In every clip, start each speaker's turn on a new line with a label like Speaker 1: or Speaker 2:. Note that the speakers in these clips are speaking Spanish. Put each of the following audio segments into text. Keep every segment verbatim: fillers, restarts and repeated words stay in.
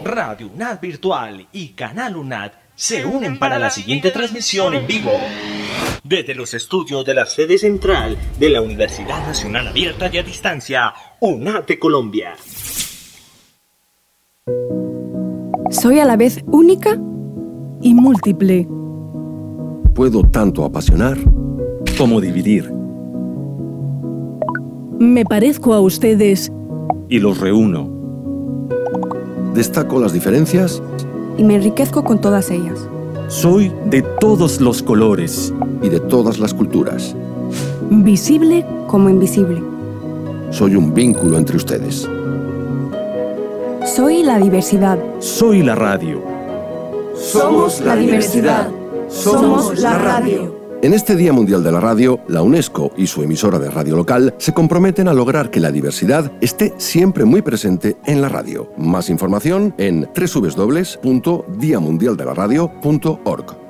Speaker 1: Radio UNAD Virtual y Canal UNAD se unen para la siguiente transmisión en vivo desde los estudios de la sede central de la Universidad Nacional Abierta y a Distancia, UNAD de Colombia.
Speaker 2: Soy a la vez única y múltiple.
Speaker 3: Puedo tanto apasionar como dividir.
Speaker 2: Me parezco a ustedes
Speaker 3: y los reúno. Destaco las diferencias
Speaker 2: y me enriquezco con todas ellas.
Speaker 3: Soy de todos los colores y de todas las culturas.
Speaker 2: Visible como invisible.
Speaker 3: Soy un vínculo entre ustedes.
Speaker 2: Soy la diversidad.
Speaker 3: Soy la radio.
Speaker 2: Somos la diversidad. Somos la radio.
Speaker 3: En este Día Mundial de la Radio, la UNESCO y su emisora de radio local se comprometen a lograr que la diversidad esté siempre muy presente en la radio. Más información en doble u doble u doble u punto dia mundial de la radio punto org.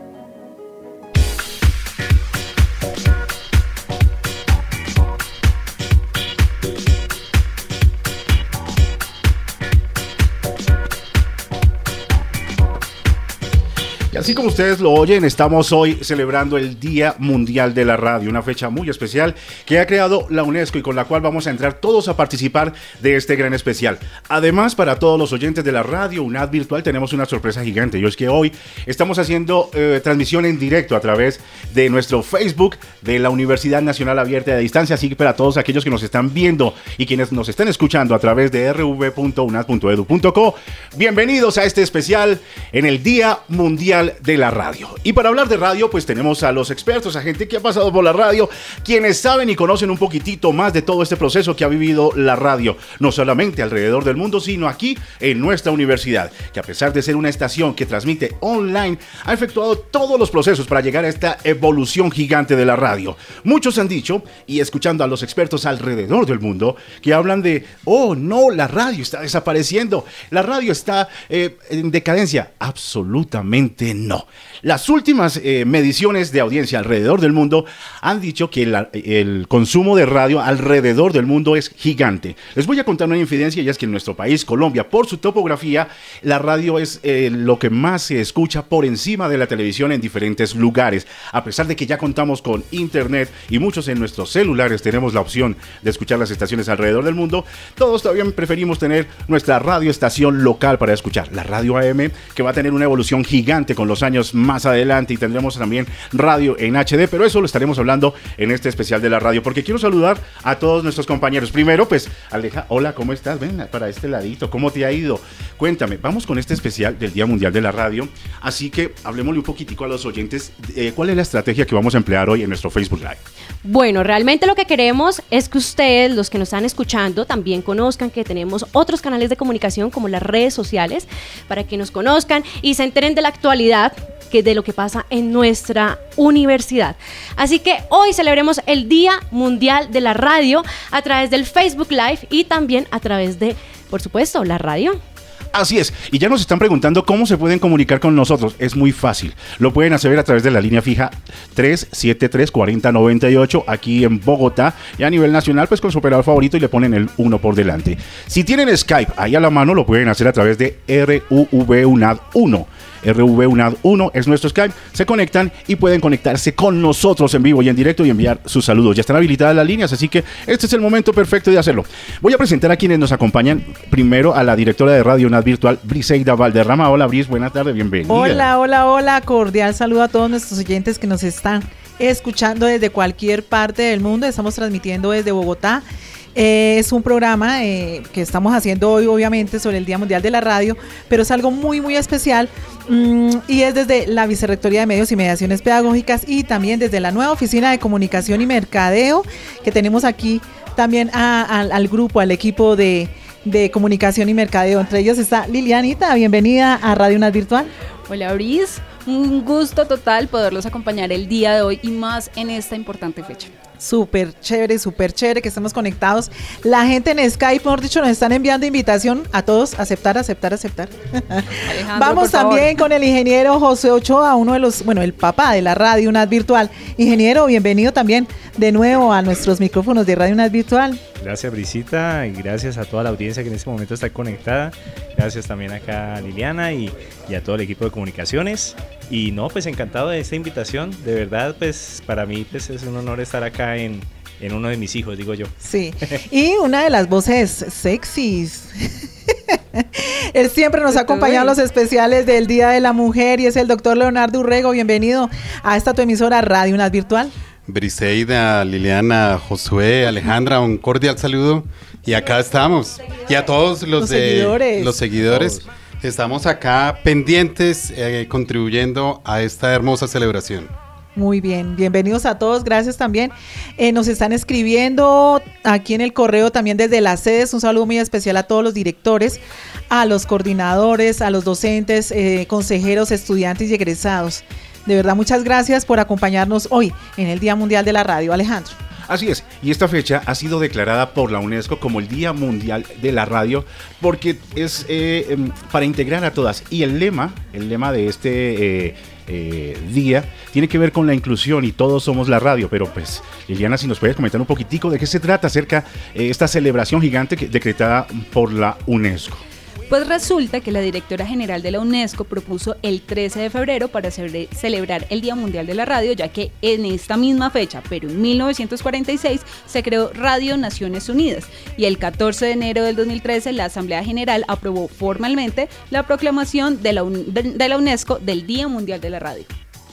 Speaker 4: Así como ustedes lo oyen, estamos hoy celebrando el Día Mundial de la Radio, una fecha muy especial que ha creado la UNESCO y con la cual vamos a entrar todos a participar de este gran especial. Además, para todos los oyentes de la radio UNAD Virtual tenemos una sorpresa gigante, y es que hoy estamos haciendo eh, transmisión en directo a través de nuestro Facebook de la Universidad Nacional Abierta y a Distancia, así que para todos aquellos que nos están viendo y quienes nos están escuchando a través de erre ve punto unad punto edu punto co, bienvenidos a este especial en el Día Mundial de la Radio. Y para hablar de radio, pues tenemos a los expertos, a gente que ha pasado por la radio, quienes saben y conocen un poquitito más de todo este proceso que ha vivido la radio, no solamente alrededor del mundo, sino aquí en nuestra universidad, que a pesar de ser una estación que transmite online, ha efectuado todos los procesos para llegar a esta evolución gigante de la radio. Muchos han dicho, y escuchando a los expertos alrededor del mundo, que hablan de, oh no, la radio está desapareciendo, la radio está eh, en decadencia. Absolutamente no. Las últimas eh, mediciones de audiencia alrededor del mundo han dicho que la, el consumo de radio alrededor del mundo es gigante. Les voy a contar una infidencia, y es que en nuestro país, Colombia, por su topografía, la radio es eh, lo que más se escucha por encima de la televisión en diferentes lugares. A pesar de que ya contamos con internet y muchos en nuestros celulares tenemos la opción de escuchar las estaciones alrededor del mundo, todos todavía preferimos tener nuestra radioestación local para escuchar. La radio A M, que va a tener una evolución gigante con los años más adelante, y tendremos también radio en hache de, pero eso lo estaremos hablando en este especial de la radio, porque quiero saludar a todos nuestros compañeros. Primero, pues, Aleja, hola, ¿cómo estás? Ven para este ladito, ¿cómo te ha ido? Cuéntame, vamos con este especial del Día Mundial de la Radio, así que hablemosle un poquitico a los oyentes, eh, ¿cuál es la estrategia que vamos a emplear hoy en nuestro Facebook Live?
Speaker 5: Bueno, realmente lo que queremos es que ustedes, los que nos están escuchando, también conozcan que tenemos otros canales de comunicación como las redes sociales, para que nos conozcan y se enteren de la actualidad, que de lo que pasa en nuestra universidad. Así que hoy celebremos el Día Mundial de la Radio a través del Facebook Live y también a través de, por supuesto, la radio.
Speaker 4: Así es, y ya nos están preguntando cómo se pueden comunicar con nosotros. Es muy fácil, lo pueden hacer a través de la línea fija tres siete tres, cuatro cero nueve ocho aquí en Bogotá, y a nivel nacional pues con su operador favorito y le ponen el uno por delante. Si tienen Skype ahí a la mano, lo pueden hacer a través de R U V UNAD uno. R U V UNAD uno es nuestro Skype, se conectan y pueden conectarse con nosotros en vivo y en directo y enviar sus saludos. Ya están habilitadas las líneas, así que este es el momento perfecto de hacerlo. Voy a presentar a quienes nos acompañan. Primero a la directora de Radio UNAD Virtual, Briseida Valderrama. Hola Bris, buenas tardes, bienvenida.
Speaker 6: Hola, hola, hola, cordial saludo a todos nuestros oyentes que nos están escuchando desde cualquier parte del mundo. Estamos transmitiendo desde Bogotá. Eh, es un programa eh, que estamos haciendo hoy, obviamente, sobre el Día Mundial de la Radio, pero es algo muy, muy especial, mmm, y es desde la Vicerrectoría de Medios y Mediaciones Pedagógicas y también desde la nueva Oficina de Comunicación y Mercadeo que tenemos aquí, también a, a, al grupo, al equipo de, de Comunicación y Mercadeo. Entre ellos está Lilianita, bienvenida a Radio UNAD Virtual.
Speaker 7: Hola Bris, un gusto total poderlos acompañar el día de hoy y más en esta importante fecha.
Speaker 6: Súper chévere, súper chévere que estemos conectados. La gente en Skype, mejor dicho, nos están enviando invitación a todos, aceptar, aceptar, aceptar. Vamos también con el ingeniero José Ochoa, uno de los, bueno, el papá de la Radio UNAD Virtual. Ingeniero, bienvenido también de nuevo a nuestros micrófonos de Radio UNAD Virtual.
Speaker 8: Gracias, Brisita, y gracias a toda la audiencia que en este momento está conectada. Gracias también acá a Liliana y, y a todo el equipo de comunicaciones. Y no, pues encantado de esta invitación. De verdad, pues para mí pues, es un honor estar acá en, en uno de mis hijos, digo yo.
Speaker 6: Sí, y una de las voces sexys. Él siempre nos ha acompañado en los especiales del Día de la Mujer y es el doctor Leonardo Urrego. Bienvenido a esta tu emisora Radio UNAD Virtual.
Speaker 9: Briseida, Liliana, Josué, Alejandra, un cordial saludo. Y acá estamos. Y a todos los,
Speaker 6: Los
Speaker 9: de
Speaker 6: seguidores.
Speaker 9: los seguidores. Estamos acá pendientes, eh, contribuyendo a esta hermosa celebración.
Speaker 6: Muy bien, bienvenidos a todos, gracias también. Eh, nos están escribiendo aquí en el correo también desde las sedes, un saludo muy especial a todos los directores, a los coordinadores, a los docentes, eh, consejeros, estudiantes y egresados. De verdad, muchas gracias por acompañarnos hoy en el Día Mundial de la Radio, Alejandro.
Speaker 4: Así es, y esta fecha ha sido declarada por la UNESCO como el Día Mundial de la Radio porque es eh, para integrar a todas. Y el lema, el lema de este eh, eh, día tiene que ver con la inclusión y todos somos la radio. Pero pues, Liliana, si nos puedes comentar un poquitico de qué se trata acerca de eh, esta celebración gigante que, decretada por la UNESCO.
Speaker 7: Pues resulta que la directora general de la UNESCO propuso el trece de febrero para ce- celebrar el Día Mundial de la Radio, ya que en esta misma fecha, pero en mil novecientos cuarenta y seis, se creó Radio Naciones Unidas y el catorce de enero del dos mil trece la Asamblea General aprobó formalmente la proclamación de la, un- de, de la UNESCO del Día Mundial de la Radio.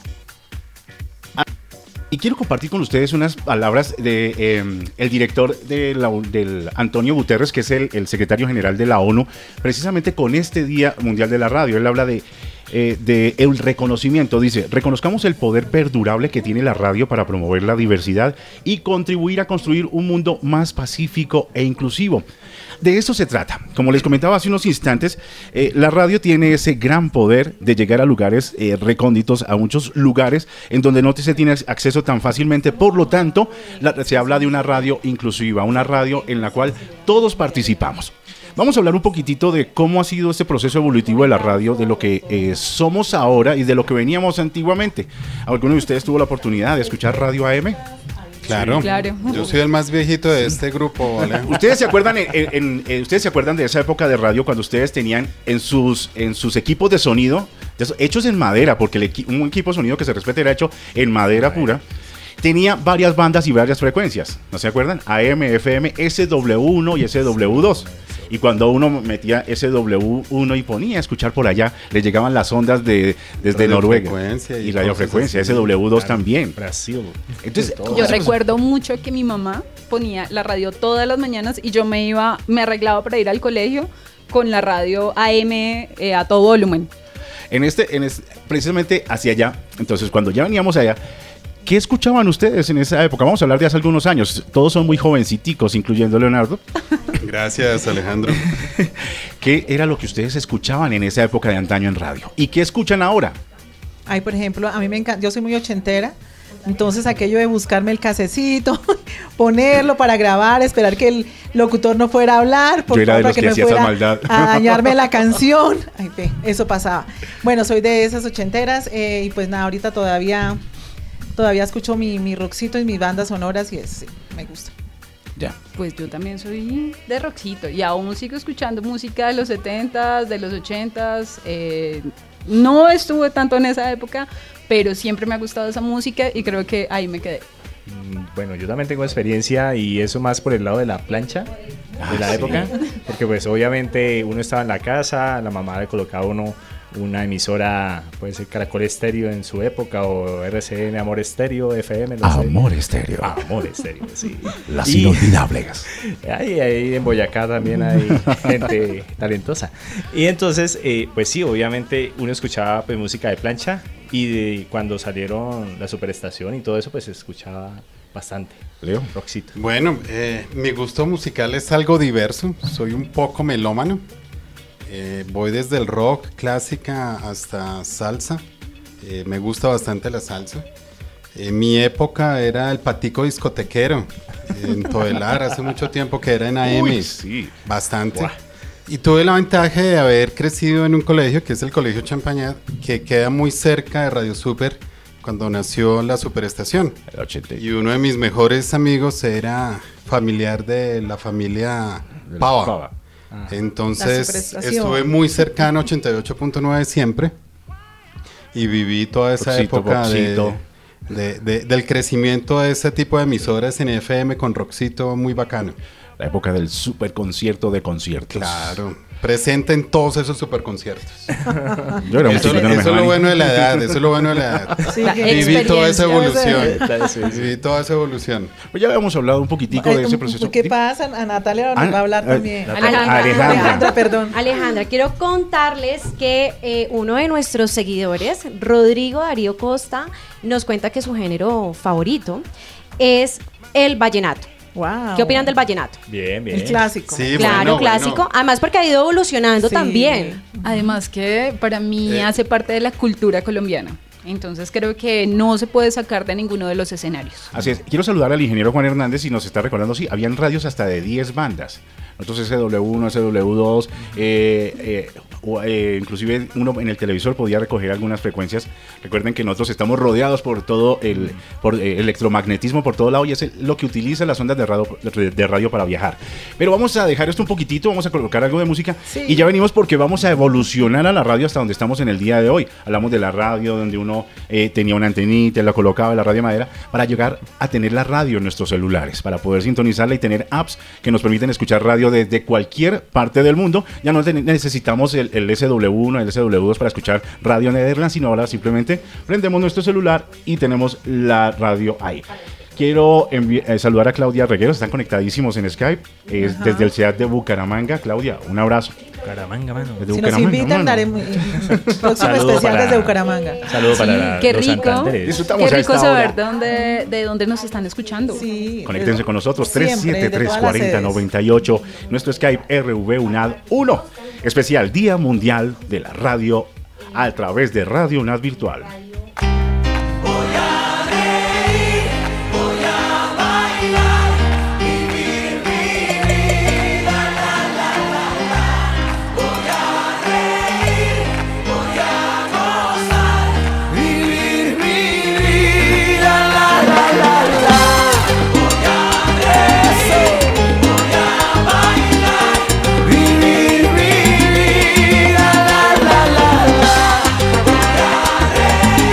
Speaker 4: Y quiero compartir con ustedes unas palabras de eh, el director de la, del Antonio Guterres, que es el, el secretario general de la ONU, precisamente con este Día Mundial de la Radio. Él habla de, eh, de el reconocimiento, dice, reconozcamos el poder perdurable que tiene la radio para promover la diversidad y contribuir a construir un mundo más pacífico e inclusivo. De eso se trata. Como les comentaba hace unos instantes, eh, la radio tiene ese gran poder de llegar a lugares eh, recónditos, a muchos lugares en donde no se tiene acceso tan fácilmente. Por lo tanto, la, se habla de una radio inclusiva, una radio en la cual todos participamos. Vamos a hablar un poquitito de cómo ha sido este proceso evolutivo de la radio, de lo que eh, somos ahora y de lo que veníamos antiguamente. ¿Alguno de ustedes tuvo la oportunidad de escuchar Radio A M?
Speaker 9: Claro.
Speaker 7: Claro.
Speaker 9: Yo soy el más viejito de este grupo, ¿vale?
Speaker 4: ¿Ustedes se acuerdan en, en- en- ustedes se acuerdan de esa época de radio cuando ustedes tenían en sus en sus equipos de sonido de esos, hechos en madera, porque el equi- un equipo de sonido que se respete era hecho en madera pura? Tenía varias bandas y varias frecuencias, ¿no se acuerdan? A M, F M, S W uno y S W dos. Y cuando uno metía S W uno y ponía a escuchar por allá, le llegaban las ondas de desde Noruega
Speaker 9: Radiofrecuencia y
Speaker 4: y radiofrecuencia,
Speaker 9: cosas
Speaker 4: S W dos también.
Speaker 8: Brasil.
Speaker 4: Entonces,
Speaker 7: Yo recuerdo mucho que mi mamá ponía la radio todas las mañanas y yo me iba, me arreglaba para ir al colegio con la radio A M eh, a todo volumen.
Speaker 4: En este, en es- precisamente hacia allá, entonces cuando ya veníamos allá, ¿qué escuchaban ustedes en esa época? Vamos a hablar de hace algunos años. Todos son muy jovenciticos, incluyendo Leonardo.
Speaker 9: Gracias, Alejandro.
Speaker 4: ¿Qué era lo que ustedes escuchaban en esa época de antaño en radio? ¿Y qué escuchan ahora?
Speaker 6: Ay, por ejemplo, a mí me encanta, yo soy muy ochentera, entonces aquello de buscarme el casecito, ponerlo para grabar, esperar que el locutor no fuera a hablar, por
Speaker 4: Yo era de
Speaker 6: favor,
Speaker 4: los
Speaker 6: para que,
Speaker 4: que
Speaker 6: no
Speaker 4: hacía esa
Speaker 6: fuera
Speaker 4: maldad.
Speaker 6: a dañarme la canción. Ay, ve, eso pasaba. Bueno, soy de esas ochenteras eh, y pues nada, ahorita todavía, todavía escucho mi, mi rockcito y mis bandas sonoras y es, sí, me gusta.
Speaker 4: Ya.
Speaker 7: Pues yo también soy de rockcito y aún sigo escuchando música de los setentas, de los ochentas. Eh, no estuve tanto en esa época, pero siempre me ha gustado esa música y creo que ahí me quedé.
Speaker 8: Mm, Bueno, yo también tengo experiencia y eso más por el lado de la plancha de la
Speaker 4: sí.
Speaker 8: época, porque pues obviamente uno estaba en la casa, la mamá le colocaba a uno una emisora, puede ser Caracol Estéreo en su época o R C N Amor Estéreo, F M, no sé.
Speaker 4: Amor estéreo.
Speaker 8: Amor Estéreo, sí.
Speaker 4: Las
Speaker 8: Y-
Speaker 4: inolvidables.
Speaker 8: Ahí, ahí en Boyacá también hay gente talentosa. Y entonces, eh, pues sí, obviamente uno escuchaba pues, música de plancha y de- cuando salieron la Superestación y todo eso, pues se escuchaba bastante.
Speaker 4: Leo.
Speaker 8: Rockcito.
Speaker 9: Bueno, eh, mi gusto musical es algo diverso. Soy un poco melómano. Eh, voy desde el rock clásica hasta salsa. Eh, me gusta bastante la salsa. En mi época era el patico discotequero en Todelar, hace mucho tiempo que era en A M.
Speaker 4: Uy, sí.
Speaker 9: Bastante.
Speaker 4: Buah.
Speaker 9: Y tuve la ventaja de haber crecido en un colegio que es el Colegio Champañat, que queda muy cerca de Radio Super cuando nació la Superestación.
Speaker 4: El ochenta.
Speaker 9: Y uno de mis mejores amigos era familiar de la familia
Speaker 4: De la
Speaker 9: Pava.
Speaker 4: Pava. Ah.
Speaker 9: Entonces
Speaker 6: La superestación.
Speaker 9: estuve muy cercano a ochenta y ocho punto nueve siempre y viví toda esa
Speaker 4: Roxito,
Speaker 9: época de,
Speaker 4: Roxito.
Speaker 9: de- de- del crecimiento de ese tipo de emisoras en F M con Roxito muy bacano.
Speaker 4: La época del super concierto de conciertos.
Speaker 9: Claro, presente en todos esos super conciertos.
Speaker 4: Yo era un
Speaker 9: Eso,
Speaker 4: chico que no me
Speaker 9: eso es lo
Speaker 4: dejaban ir.
Speaker 9: bueno de la edad, eso es lo bueno de la edad.
Speaker 6: Sí,
Speaker 7: La
Speaker 6: que-
Speaker 9: Viví toda esa
Speaker 6: experiencia.
Speaker 9: evolución. Viví toda esa evolución.
Speaker 4: Pues ya habíamos hablado un poquitico de
Speaker 6: Eh,
Speaker 4: ese proceso.
Speaker 6: ¿Qué pasa? A Natalia nos
Speaker 4: Ah,
Speaker 6: va a hablar
Speaker 4: ah,
Speaker 6: también.
Speaker 5: Alejandra.
Speaker 6: Alejandra, perdón.
Speaker 5: Alejandra, quiero contarles que eh, uno de nuestros seguidores, Rodrigo Darío Costa, nos cuenta que su género favorito es el vallenato.
Speaker 6: Wow.
Speaker 5: ¿Qué opinan del vallenato?
Speaker 8: Bien, bien.
Speaker 6: El clásico.
Speaker 9: Sí,
Speaker 5: Claro,
Speaker 9: bueno,
Speaker 5: clásico.
Speaker 9: bueno.
Speaker 5: Además porque ha ido evolucionando
Speaker 6: Sí.
Speaker 5: también.
Speaker 7: Además que para mí
Speaker 9: Eh.
Speaker 7: hace parte de la cultura colombiana. Entonces creo que no se puede sacar de ninguno de los escenarios.
Speaker 4: Así es. Quiero saludar al ingeniero Juan Hernández y nos está recordando, sí, habían radios hasta de diez bandas. Nosotros S W uno, S W dos, eh, eh, o, eh, inclusive uno en el televisor podía recoger algunas frecuencias. Recuerden que nosotros estamos rodeados por todo el por, eh, electromagnetismo por todo lado y es el- lo que utiliza las ondas de radio, de radio para viajar. Pero vamos a dejar esto un poquitito, vamos a colocar algo de música
Speaker 6: Sí.
Speaker 4: y ya venimos porque vamos a evolucionar a la radio hasta donde estamos en el día de hoy. Hablamos de la radio donde uno eh, tenía una antenita, la colocaba en la radio de madera para llegar a tener la radio en nuestros celulares, para poder sintonizarla y tener apps que nos permiten escuchar radio desde cualquier parte del mundo. Ya no te- necesitamos el, el S W uno, el S W dos para escuchar radio Netherlands, sino ahora simplemente prendemos nuestro celular y tenemos la radio ahí. Quiero envi- eh, saludar a Claudia Regueros, están conectadísimos en Skype, es
Speaker 6: Ajá.
Speaker 4: desde el C E A D de Bucaramanga. Claudia, un abrazo.
Speaker 8: Bucaramanga, mano.
Speaker 4: Desde
Speaker 6: Si nos
Speaker 4: Bucaramanga,
Speaker 6: invitan,
Speaker 4: mano.
Speaker 6: daremos próximo
Speaker 8: Saludo
Speaker 6: especial
Speaker 8: para-
Speaker 6: desde Bucaramanga.
Speaker 8: Saludo
Speaker 7: Sí,
Speaker 8: para
Speaker 7: qué
Speaker 8: los
Speaker 7: rico.
Speaker 8: Santanderes.
Speaker 4: Disfrutamos
Speaker 7: Qué
Speaker 4: a
Speaker 7: rico
Speaker 4: esta
Speaker 7: saber
Speaker 4: hora.
Speaker 7: de dónde, de dónde nos están escuchando.
Speaker 6: Sí.
Speaker 4: Conéctense con nosotros, tres
Speaker 6: Siempre,
Speaker 4: siete
Speaker 6: de
Speaker 4: tres
Speaker 6: todas las
Speaker 4: cuarenta
Speaker 6: sedes.
Speaker 4: noventa y ocho, nuestro Skype R V UNAD uno, especial Día Mundial de la Radio a través de Radio UNAD Virtual.
Speaker 10: Vivir, vivir, la la la la la.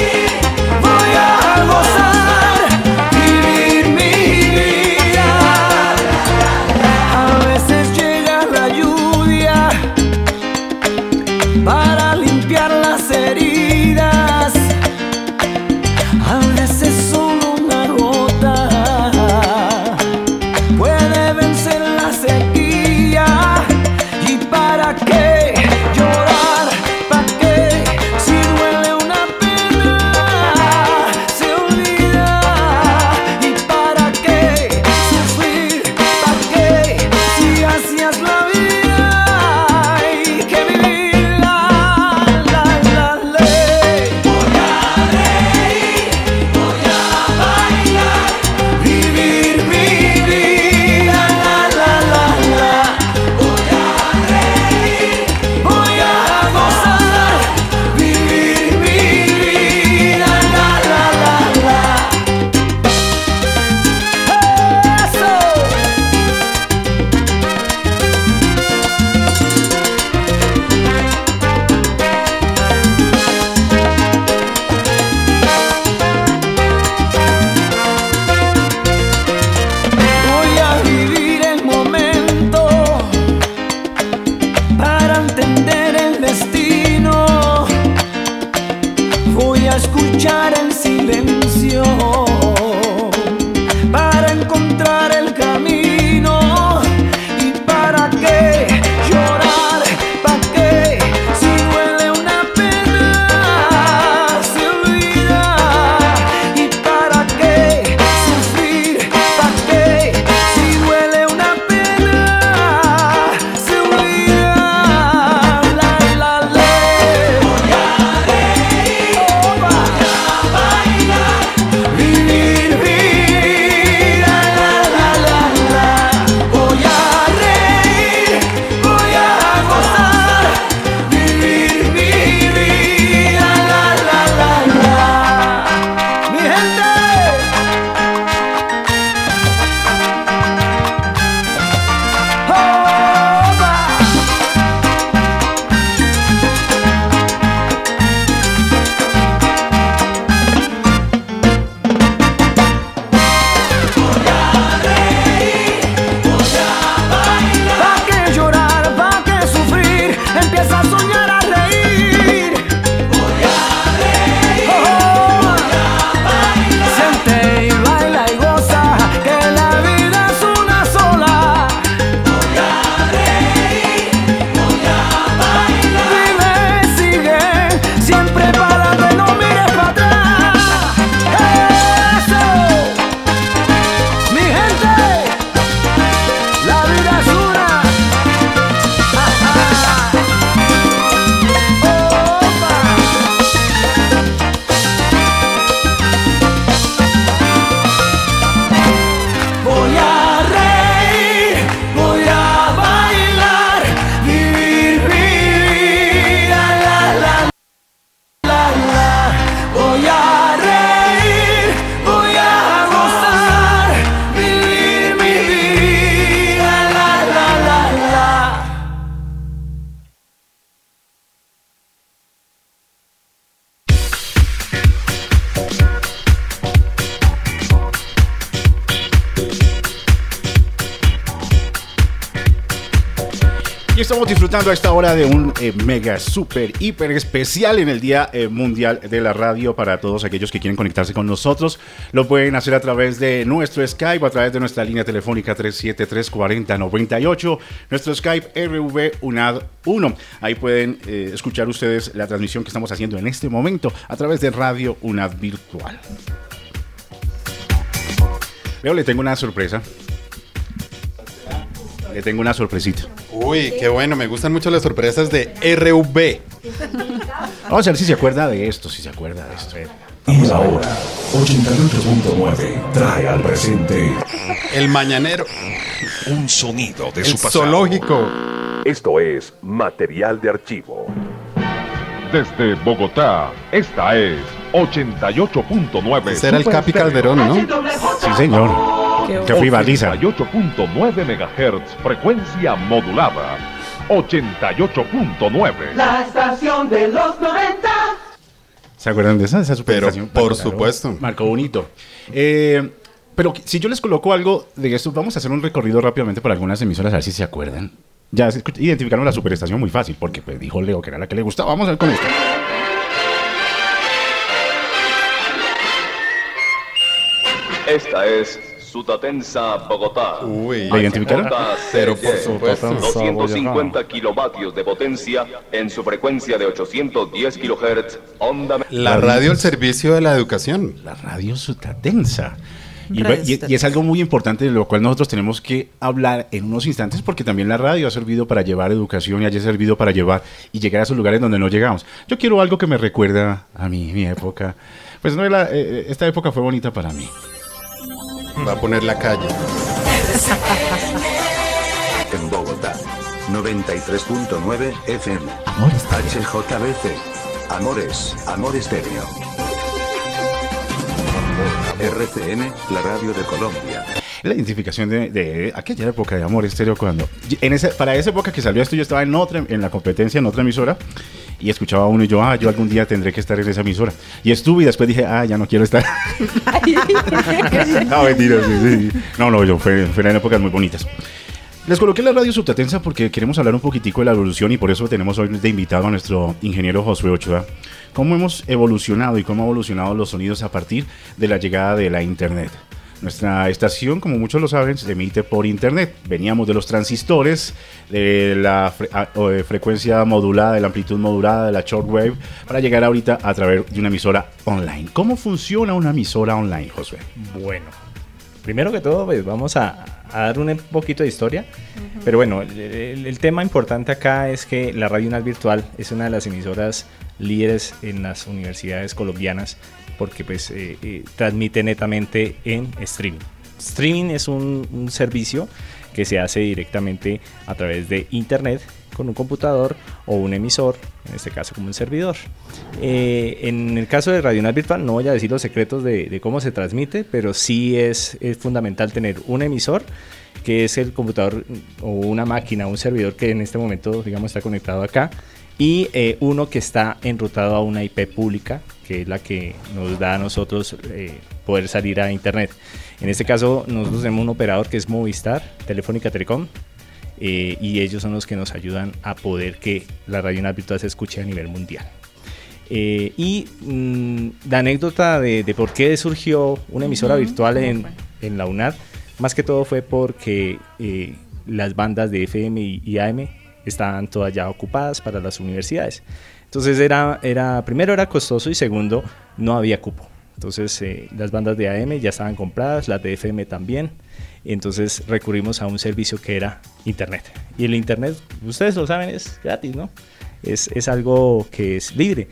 Speaker 4: Y estamos disfrutando a esta hora de un eh, mega, super, hiper especial en el Día eh, Mundial de la Radio para todos aquellos que quieren conectarse con nosotros. Lo pueden hacer a través de nuestro Skype, a través de nuestra línea telefónica tres siete tres, cuatro cero nueve ocho, nuestro Skype R V UNAD uno. Ahí pueden eh, escuchar ustedes la transmisión que estamos haciendo en este momento a través de Radio UNAD Virtual. Leo, le tengo una sorpresa. Le tengo una sorpresita.
Speaker 9: Uy, qué bueno, me gustan mucho las sorpresas de R V.
Speaker 4: Vamos a ver si se acuerda de esto, si se acuerda de esto.
Speaker 10: Y ahora, ochenta y ocho punto nueve trae al presente
Speaker 9: El Mañanero.
Speaker 10: un sonido de
Speaker 9: El
Speaker 10: su pasado.
Speaker 9: zoológico.
Speaker 11: Esto es material de archivo.
Speaker 12: Desde Bogotá, esta es ochenta y ocho punto nueve.
Speaker 9: Ese era el Capi Calderón, ¿no?
Speaker 4: Sí, señor. Que privatiza.
Speaker 12: ochenta y ocho punto nueve megahertz, frecuencia modulada. ochenta y ocho punto nueve.
Speaker 13: La estación de los noventa.
Speaker 4: ¿Se acuerdan de esa? Esa superestación.
Speaker 9: Pero, por
Speaker 4: Claro,
Speaker 9: supuesto.
Speaker 4: Marcó bonito. Eh, pero si yo les coloco algo de esto, vamos a hacer un recorrido rápidamente por algunas emisoras, a ver si se acuerdan. Ya se escuch- identificaron la superestación muy fácil, porque pues, dijo Leo que era la que le gustaba. Vamos a ver con esto.
Speaker 11: Esta es Sutatensa, Bogotá.
Speaker 9: Uy,
Speaker 4: ¿La identificaron?
Speaker 9: Pero por supuesto.
Speaker 11: doscientos cincuenta kilovatios de potencia en su frecuencia de ochocientos diez kilohertz, onda.
Speaker 9: La radio al servicio de la educación.
Speaker 4: La radio Sutatensa. Y, y, y es algo muy importante de lo cual nosotros tenemos que hablar en unos instantes, porque también la radio ha servido para llevar educación y ha servido para llevar y llegar a esos lugares donde no llegamos. Yo quiero algo que me recuerda a mí, mi época. Pues no, la, eh, esta época fue bonita para mí.
Speaker 9: Va a poner la calle.
Speaker 14: En Bogotá, noventa y tres punto nueve F M.
Speaker 4: Amores
Speaker 14: H J B C. Amores, Amores Estéreo. R C N, la radio de Colombia.
Speaker 4: La identificación de, de aquella época de Amor Estéreo, cuando en ese, para esa época que salió esto, yo estaba en otra, en la competencia, en otra emisora, y escuchaba a uno y yo, ah, yo algún día tendré que estar en esa emisora. Y estuve y después dije, ah, ya no quiero estar. No, mentira, sí, sí. No, no, yo, fue, fueron épocas muy bonitas. Les coloqué la radio Sutatensa porque queremos hablar un poquitico de la evolución, y por eso tenemos hoy de invitado a nuestro ingeniero Josué Ochoa. Cómo hemos evolucionado y cómo han evolucionado los sonidos a partir de la llegada de la internet. Nuestra estación, como muchos lo saben, se emite por internet. Veníamos de los transistores, de la fre a, o de frecuencia modulada, de la amplitud modulada, de la shortwave, para llegar ahorita a través de una emisora online. ¿Cómo funciona una emisora online, Josué?
Speaker 8: Bueno, primero que todo, pues vamos a, a dar un poquito de historia. Uh-huh. Pero bueno, el, el, el tema importante acá es que la Radio UNAD Virtual es una de las emisoras líderes en las universidades colombianas, porque pues eh, eh, transmite netamente en streaming. Streaming es un, un servicio que se hace directamente a través de internet con un computador o un emisor, en este caso como un servidor. Eh, en el caso de Radio UNAD Virtual no voy a decir los secretos de, de cómo se transmite, pero sí es, es fundamental tener un emisor, que es el computador o una máquina, un servidor que en este momento, digamos, está conectado acá, y eh, uno que está enrutado a una I P pública, que es la que nos da a nosotros eh, poder salir a internet. En este caso nosotros tenemos un operador que es Movistar, Telefónica Telecom, eh, y ellos son los que nos ayudan a poder que la Radio UNAD Virtual se escuche a nivel mundial. Eh, y mmm, la anécdota de, de por qué surgió una emisora uh-huh. virtual en, en la UNAD, más que todo fue porque eh, las bandas de F M y, y A M estaban todas ya ocupadas para las universidades. Entonces era, era primero era costoso y segundo no había cupo. Entonces eh, las bandas de A M ya estaban compradas, las de F M también. Entonces recurrimos a un servicio que era internet. Y el internet, ustedes lo saben, es gratis, ¿no? Es, es algo que es libre.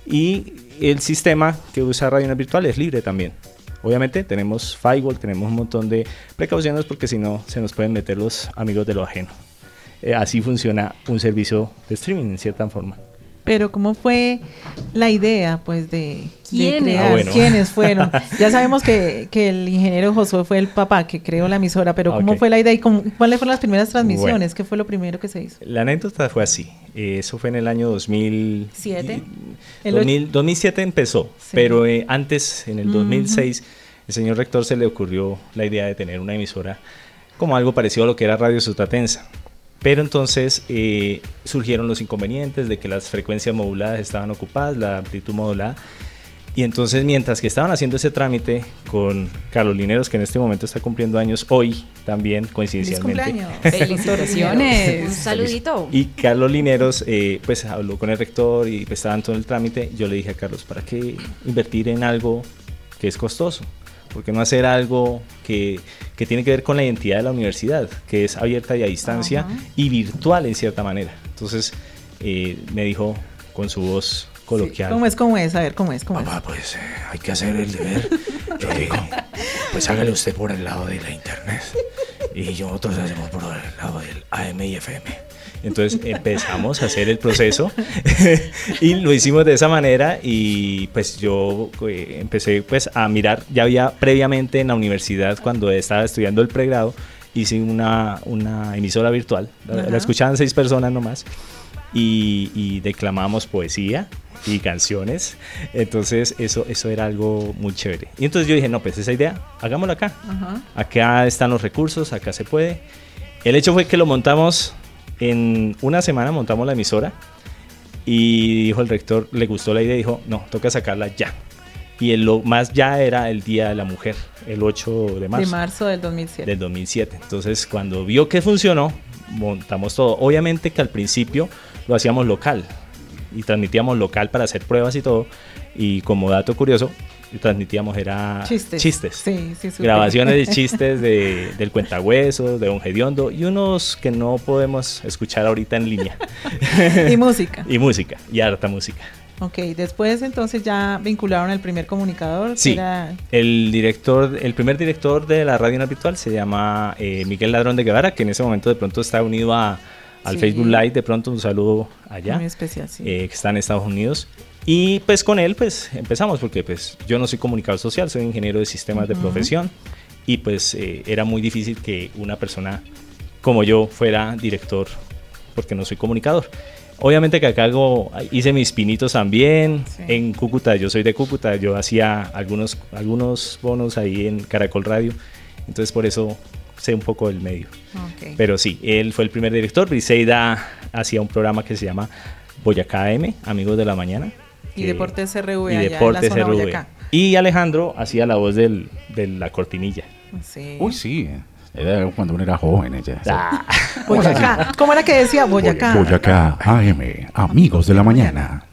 Speaker 8: Y el sistema que usa Radio UNAD Virtual es libre también. Obviamente tenemos firewall, tenemos un montón de precauciones porque si no se nos pueden meter los amigos de lo ajeno. Eh, así funciona un servicio de streaming en cierta forma.
Speaker 6: Pero ¿cómo fue la idea, pues, de, de crear?
Speaker 8: Ah, bueno.
Speaker 6: ¿Quiénes fueron? Ya sabemos que, que el ingeniero Josué fue el papá que creó la emisora, pero ¿cómo okay. fue la idea y cómo, cuáles fueron las primeras transmisiones? Bueno, ¿qué fue lo primero que se hizo?
Speaker 8: La anécdota fue así. Eh, eso fue en el año dos mil
Speaker 6: siete.
Speaker 8: dos mil, dos mil siete empezó, sí. pero eh, antes, en el uh-huh. dos mil seis, el señor rector se le ocurrió la idea de tener una emisora como algo parecido a lo que era Radio Sutatensa. Pero entonces eh, surgieron los inconvenientes de que las frecuencias moduladas estaban ocupadas, la amplitud modulada. Y entonces, mientras que estaban haciendo ese trámite con Carlos Lineros, que en este momento está cumpliendo años hoy, también coincidencialmente.
Speaker 6: ¡Feliz cumpleaños!
Speaker 7: ¡Felicitaciones!
Speaker 5: Un saludito.
Speaker 8: Y Carlos Lineros, eh, pues habló con el rector y pues, estaban todo el trámite. Yo le dije a Carlos, ¿para qué invertir en algo que es costoso? ¿Por qué no hacer algo que, que tiene que ver con la identidad de la universidad, que es abierta y a distancia uh-huh. y virtual en cierta manera? Entonces, eh, me dijo con su voz coloquial.
Speaker 6: Sí. ¿Cómo es? ¿Cómo es? A ver, ¿cómo es? ¿Cómo
Speaker 15: Mamá,
Speaker 6: es?
Speaker 15: pues eh, hay que hacer el deber. Yo digo, pues hágale usted por el lado de la internet y nosotros hacemos por el lado del A M y F M.
Speaker 8: Entonces empezamos a hacer el proceso y lo hicimos de esa manera y pues yo eh, empecé pues a mirar, ya había previamente en la universidad cuando estaba estudiando el pregrado, hice una, una emisora virtual, la, la escuchaban seis personas nomás y, y declamamos poesía y canciones, entonces eso, eso era algo muy chévere. Y entonces yo dije, no, pues esa idea, hagámoslo acá, uh-huh. acá están los recursos, acá se puede. El hecho fue que lo montamos, en una semana montamos la emisora y dijo el rector, le gustó la idea y dijo, no, toca sacarla ya. Y el, lo más ya era el Día de la Mujer, el ocho de marzo.
Speaker 6: De marzo del dos mil siete.
Speaker 8: Del dos mil siete. Entonces cuando vio que funcionó, montamos todo. Obviamente que al principio lo hacíamos local y transmitíamos local para hacer pruebas y todo, y como dato curioso transmitíamos era
Speaker 6: chistes,
Speaker 8: chistes.
Speaker 6: Sí, sí,
Speaker 8: grabaciones de chistes de, del Cuentahuesos, de Don Gediondo y unos que no podemos escuchar ahorita en línea.
Speaker 6: Y música.
Speaker 8: Y música, y harta música.
Speaker 6: Ok, después entonces ya vincularon al primer comunicador.
Speaker 8: Sí,
Speaker 6: que era...
Speaker 8: el director, el primer director de la radio virtual se llama eh, Miguel Ladrón de Guevara, que en ese momento de pronto está unido a al sí. Facebook Live, de pronto un saludo allá.
Speaker 6: Muy especial, sí.
Speaker 8: Eh, que está en Estados Unidos. Y pues con él pues empezamos, porque pues yo no soy comunicador social, soy ingeniero de sistemas uh-huh. de profesión. Y pues eh, era muy difícil que una persona como yo fuera director, porque no soy comunicador. Obviamente que acá hago, hice mis pinitos también, sí. en Cúcuta, yo soy de Cúcuta, yo hacía algunos, algunos bonos ahí en Caracol Radio, entonces por eso sé un poco del medio. Okay. Pero sí, él fue el primer director. Briseida hacía un programa que se llama Boyacá A M, Amigos de la Mañana.
Speaker 6: Y Deportes R V
Speaker 8: y
Speaker 6: allá
Speaker 8: Deportes
Speaker 6: en la zona
Speaker 8: R V.
Speaker 6: Boyacá.
Speaker 8: Y Alejandro hacía la voz del, de la cortinilla.
Speaker 6: Sí.
Speaker 4: Uy, sí. Era cuando uno era joven ella.
Speaker 8: Ah.
Speaker 6: Boyacá. ¿Cómo era que decía? Boyacá.
Speaker 4: Boyacá A M, Amigos de la Mañana.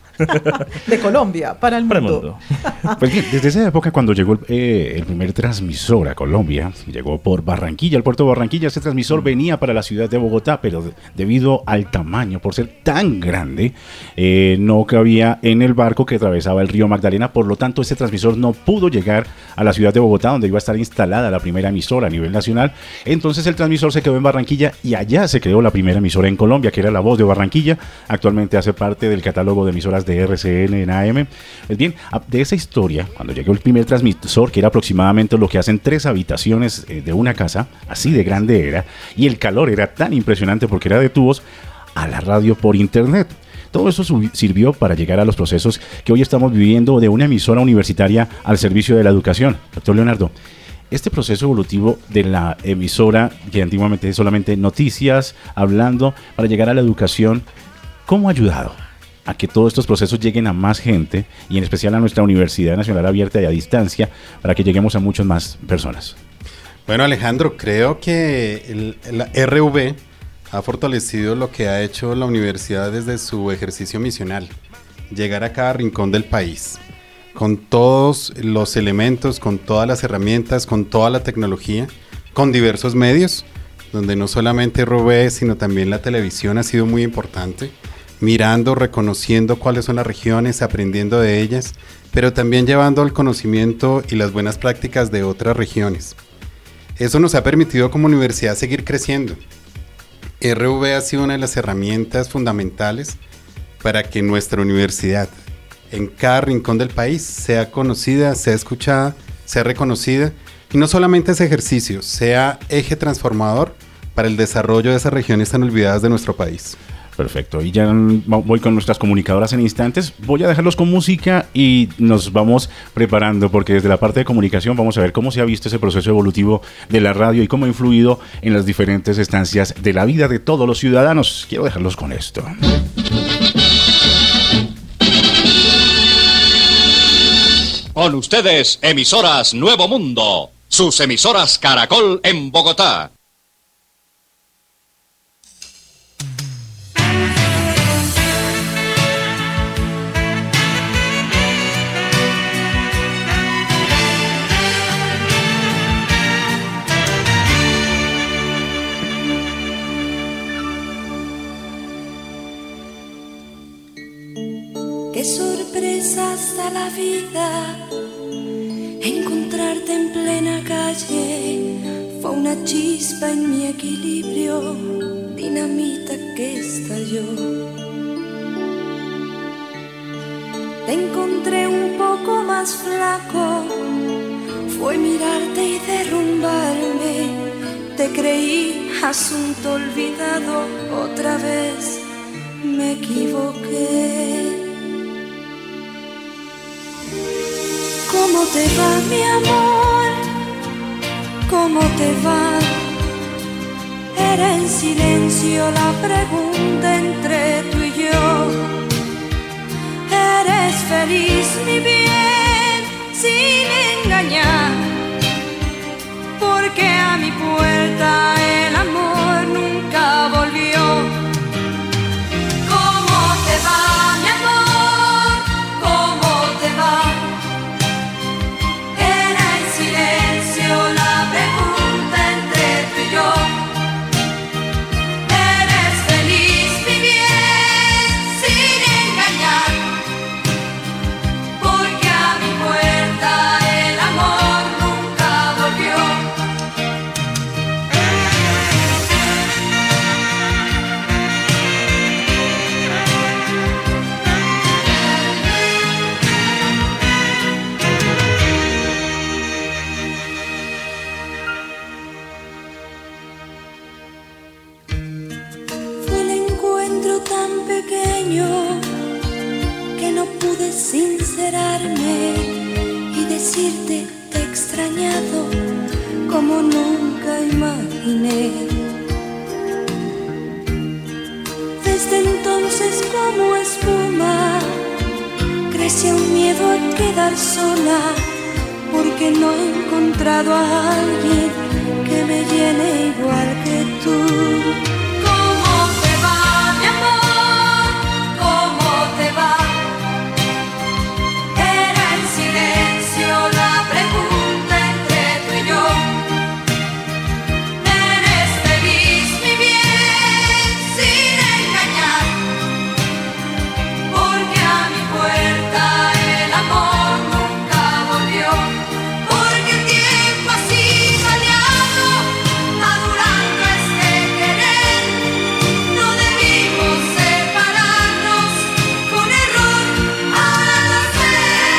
Speaker 6: De Colombia para el
Speaker 8: para
Speaker 6: mundo.
Speaker 8: El mundo.
Speaker 4: Pues bien, desde esa época cuando llegó el, eh, el primer transmisor a Colombia, llegó por Barranquilla, el puerto de Barranquilla, ese transmisor venía para la ciudad de Bogotá, pero de, debido al tamaño, por ser tan grande, eh, no cabía en el barco que atravesaba el río Magdalena, por lo tanto ese transmisor no pudo llegar a la ciudad de Bogotá, donde iba a estar instalada la primera emisora a nivel nacional. Entonces el transmisor se quedó en Barranquilla y allá se creó la primera emisora en Colombia, que era La Voz de Barranquilla. Actualmente hace parte del catálogo de emisoras de R C N en A M. Pues bien, de esa historia, cuando llegó el primer transmisor, que era aproximadamente lo que hacen tres habitaciones eh, de una casa, así de grande era, y el calor era tan impresionante porque era de tubos, a la radio por internet. Todo eso sirvió para llegar a los procesos que hoy estamos viviendo de una emisora universitaria al servicio de la educación. Doctor Leonardo, este proceso evolutivo de la emisora, que antiguamente es solamente noticias, hablando, para llegar a la educación, ¿cómo ha ayudado a que todos estos procesos lleguen a más gente y en especial a nuestra Universidad Nacional Abierta y a distancia para que lleguemos a muchas más personas?
Speaker 9: Bueno, Alejandro, creo que el, la R V ha fortalecido lo que ha hecho la universidad desde su ejercicio misional, llegar a cada rincón del país, con todos los elementos, con todas las herramientas, con toda la tecnología, con diversos medios, donde no solamente R V, sino también la televisión ha sido muy importante, mirando, reconociendo cuáles son las regiones, aprendiendo de ellas, pero también llevando el conocimiento y las buenas prácticas de otras regiones. Eso nos ha permitido como universidad seguir creciendo. R V ha sido una de las herramientas fundamentales para que nuestra universidad en cada rincón del país sea conocida, sea escuchada, sea reconocida, y no solamente ese ejercicio, sea eje transformador para el desarrollo de esas regiones tan olvidadas de nuestro país.
Speaker 4: Perfecto, y ya voy con nuestras comunicadoras en instantes. Voy a dejarlos con música y nos vamos preparando, porque desde la parte de comunicación vamos a ver cómo se ha visto ese proceso evolutivo de la radio y cómo ha influido en las diferentes estancias de la vida de todos los ciudadanos. Quiero dejarlos con esto.
Speaker 16: Con ustedes, emisoras Nuevo Mundo, sus emisoras Caracol en Bogotá.
Speaker 17: Qué sorpresas da la vida, encontrarte en plena calle fue una chispa en mi equilibrio, dinamita que estalló. Te encontré un poco más flaco, fue mirarte y derrumbarme, te creí asunto olvidado, otra vez me equivoqué. ¿Cómo te va, mi amor? ¿Cómo te va? Era en silencio la pregunta entre tú y yo. ¿Eres feliz, mi bien, sin engañar? Porque a mi puerta el amor nunca volvió. ¿Cómo te va, mi amor? ¿Cómo te va? La pregunta entre tú y yo. ¿Eres feliz, mi bien, sin engañar? Porque a mi puerta el amor nunca volvió. Tan pequeño que no pude sincerarme y decirte te he extrañado como nunca imaginé. Desde entonces como espuma crece un miedo a quedar sola, porque no he encontrado a alguien que me llene igual que tú. La pregunta entre tú y yo. ¿Eres feliz, mi bien, sin engañar? Porque a mi puerta el amor nunca volvió. Porque el tiempo ha sido aliado, madurando este querer. No debimos separarnos con error, ahora lo sé.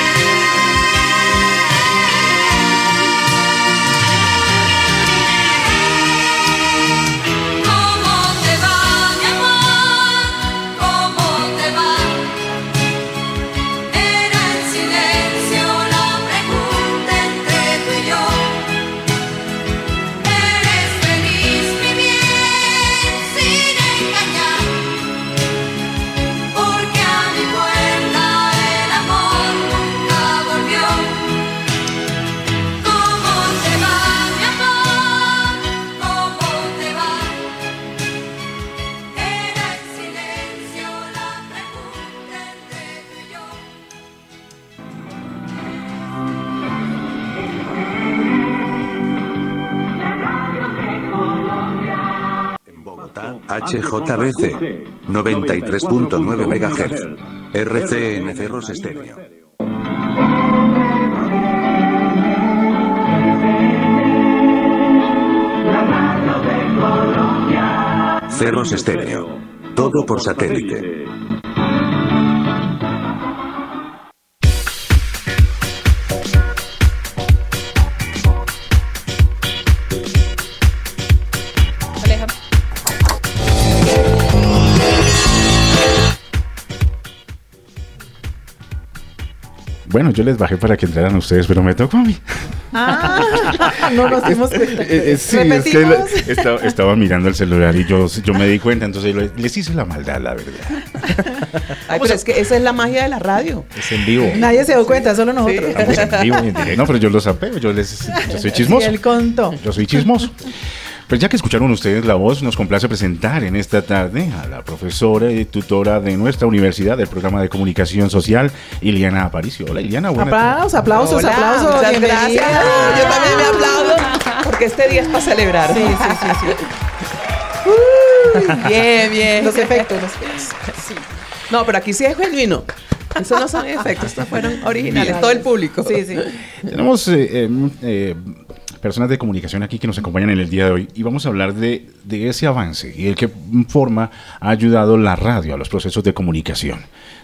Speaker 14: H J B C noventa y tres punto nueve megahertz, R C N Cerros Estéreo. Cerros Estéreo, todo por satélite.
Speaker 4: Bueno, yo les bajé para que entraran ustedes, pero me tocó a mí.
Speaker 6: Ah, no nos dimos cuenta.
Speaker 4: Eh, eh, sí, es que la- estaba, estaba mirando el celular y yo, yo me di cuenta, entonces lo- les hice la maldad, la verdad.
Speaker 18: Ay, pero es que esa es la magia de la radio.
Speaker 4: Es en vivo.
Speaker 6: Nadie se dio cuenta, solo nosotros.
Speaker 4: Estamos en vivo y en directo. No, pero yo lo sapeo, yo, les, yo soy chismoso.
Speaker 6: Y él contó.
Speaker 4: Yo soy chismoso. Pues ya que escucharon ustedes la voz, nos complace presentar en esta tarde a la profesora y tutora de nuestra universidad del programa de comunicación social, Iliana Aparicio. Hola, Iliana, buenas
Speaker 6: Aplausos, aplausos,
Speaker 18: Hola,
Speaker 6: aplausos.
Speaker 18: muchas
Speaker 6: bienvenida.
Speaker 18: gracias. Yo también me aplaudo porque este día es para celebrar.
Speaker 6: Sí, sí, sí, sí.
Speaker 18: Uy, bien, bien.
Speaker 6: Los efectos, los efectos.
Speaker 18: Sí. No, pero aquí sí es genuino. Esos no son efectos, estos fueron originales.
Speaker 6: Bien.
Speaker 18: Todo el público.
Speaker 6: Sí, sí.
Speaker 4: Tenemos eh, eh, eh, personas de comunicación aquí que nos acompañan en el día de hoy y vamos a hablar de, de ese avance y de qué forma ha ayudado la radio a los procesos de comunicación,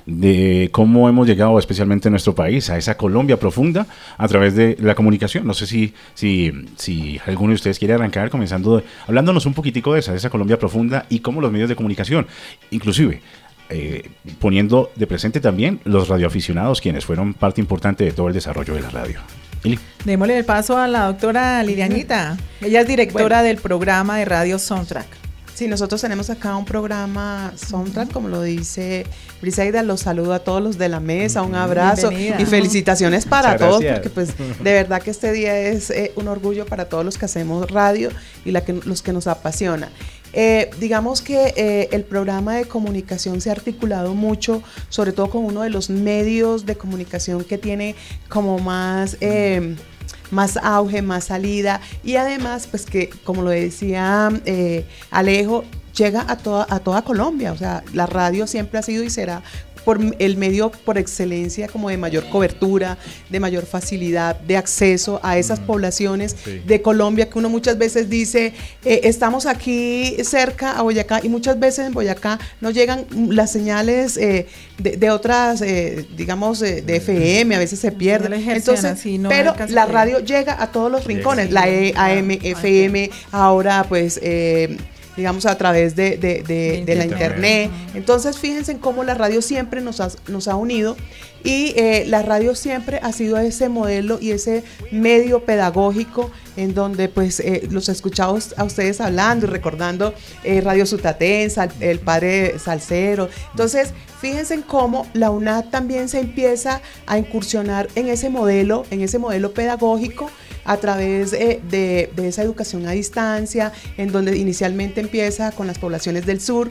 Speaker 4: de cómo hemos llegado especialmente en nuestro país a esa Colombia profunda a través de la comunicación. No sé si, si, si alguno de ustedes quiere arrancar comenzando, de- hablándonos un poquitico de esa, de esa Colombia profunda y cómo los medios de comunicación, inclusive eh, poniendo de presente también los radioaficionados, quienes fueron parte importante de todo el desarrollo de la radio. Ili.
Speaker 6: Démosle el paso a la doctora Lilianita. Ella es directora
Speaker 18: Bueno.
Speaker 6: del programa de radio Soundtrack.
Speaker 18: Sí, nosotros tenemos acá un programa Soundtrack, como lo dice Briseida. Los saludo a todos los de la mesa, un abrazo
Speaker 6: Bienvenida.
Speaker 18: y felicitaciones para
Speaker 8: Muchas
Speaker 18: todos,
Speaker 8: gracias.
Speaker 18: porque pues de verdad que este día es eh, un orgullo para todos los que hacemos radio y la que, los que nos apasiona. Eh, digamos que eh, el programa de comunicación se ha articulado mucho, sobre todo con uno de los medios de comunicación que tiene como más... eh, más auge, más salida y además pues que como lo decía eh, Alejo, llega a toda, a toda Colombia, o sea, la radio siempre ha sido y será por el medio por excelencia como de mayor cobertura, de mayor facilidad de acceso a esas poblaciones
Speaker 8: sí.
Speaker 18: de Colombia que uno muchas veces dice, eh, estamos aquí cerca a Boyacá y muchas veces en Boyacá no llegan las señales eh, de, de otras, eh, digamos, eh, de F M, a veces se pierden.
Speaker 6: No le ejercen
Speaker 18: Entonces,
Speaker 6: así, no
Speaker 18: pero
Speaker 6: alcanza
Speaker 18: la
Speaker 6: a llegar.
Speaker 18: radio llega a todos los rincones,
Speaker 6: Sí,
Speaker 18: la E, A M,
Speaker 6: claro.
Speaker 18: F M, ahora pues... Eh, digamos a través de, de, de, de la internet. Entonces fíjense en cómo la radio siempre nos ha, nos ha unido y eh, la radio siempre ha sido ese modelo y ese medio pedagógico en donde pues eh, los he escuchado a ustedes hablando y recordando eh, Radio Sutatensa, el, el padre Salcero. Entonces fíjense en cómo la UNAD también se empieza a incursionar en ese modelo, en ese modelo pedagógico a través eh, de, de esa educación a distancia, en donde inicialmente empieza con las poblaciones del sur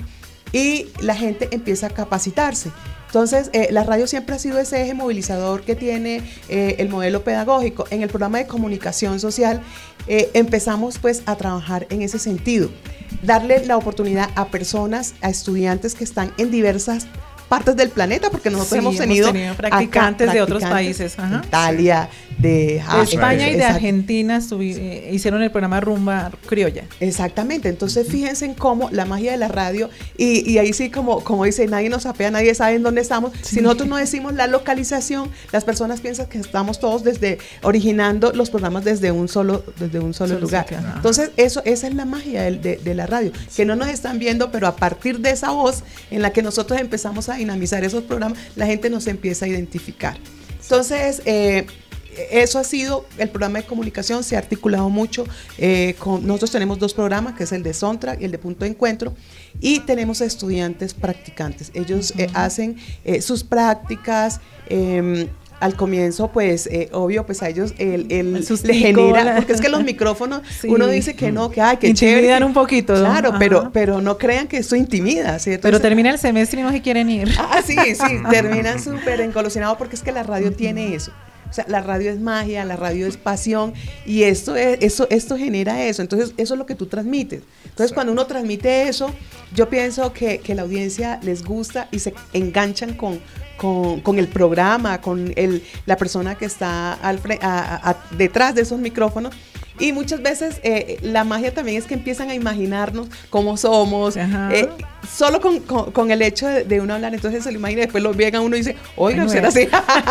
Speaker 18: y la gente empieza a capacitarse. Entonces, eh, la radio siempre ha sido ese eje movilizador que tiene eh, el modelo pedagógico. En el programa de comunicación social eh, empezamos pues a trabajar en ese sentido, darle la oportunidad a personas, a estudiantes que están en diversas partes del planeta, porque nosotros
Speaker 6: Sí,
Speaker 18: hemos
Speaker 6: hemos
Speaker 18: tenido,
Speaker 6: tenido practicantes
Speaker 18: acá,
Speaker 6: de otros
Speaker 18: practicantes
Speaker 6: países, ajá.
Speaker 18: de Italia, de,
Speaker 6: De
Speaker 18: ah,
Speaker 6: España y de
Speaker 18: exacto.
Speaker 6: Argentina estuvi- eh, hicieron el programa Rumba Criolla.
Speaker 18: Exactamente, entonces fíjense en cómo la magia de la radio, y, y ahí sí como, como dice, nadie nos apea, nadie sabe en dónde estamos, si nosotros no decimos la localización, las personas piensan que estamos todos desde, originando los programas desde un solo, desde un solo,
Speaker 6: Solo
Speaker 18: lugar.
Speaker 6: sitio, ajá.
Speaker 18: Entonces eso, esa es la magia de, de- de la radio, que no nos están viendo, pero a partir de esa voz en la que nosotros empezamos a dinamizar esos programas, la gente nos empieza a identificar. Entonces, eh, eso ha sido el programa de comunicación, se ha articulado mucho. Eh, con, nosotros tenemos dos programas, que es el de Soundtrack y el de Punto de Encuentro, y tenemos estudiantes practicantes. Ellos eh, hacen eh, sus prácticas. Eh, al comienzo, pues, eh, obvio, pues a ellos el, el
Speaker 6: El sustico,
Speaker 18: le genera,
Speaker 6: la-
Speaker 18: porque es que los micrófonos,
Speaker 6: Sí.
Speaker 18: uno dice que no, que ay, que
Speaker 6: Intimidan
Speaker 18: chévere.
Speaker 6: un poquito, ¿no?
Speaker 18: Claro,
Speaker 6: Ajá.
Speaker 18: pero, pero no crean que eso intimida, ¿cierto?
Speaker 6: Pero
Speaker 18: Eso-
Speaker 6: termina el semestre y no se quieren ir.
Speaker 18: Ah, sí, sí, terminan súper engolosinados porque es que la radio tiene eso. O sea, la radio es magia, la radio es pasión y esto es, eso, esto genera eso. Entonces, eso es lo que tú transmites. Entonces, cuando uno transmite eso, yo pienso que, que la audiencia les gusta y se enganchan con, con, con el programa, con el, la persona que está al fre- a- a- a- detrás de esos micrófonos. Y muchas veces eh, la magia también es que empiezan a imaginarnos cómo somos, eh, solo con, con, con el hecho de, de uno hablar, entonces se lo imagina, después lo llega uno y dice, oiga,
Speaker 6: Ay,
Speaker 18: será
Speaker 6: no
Speaker 18: así.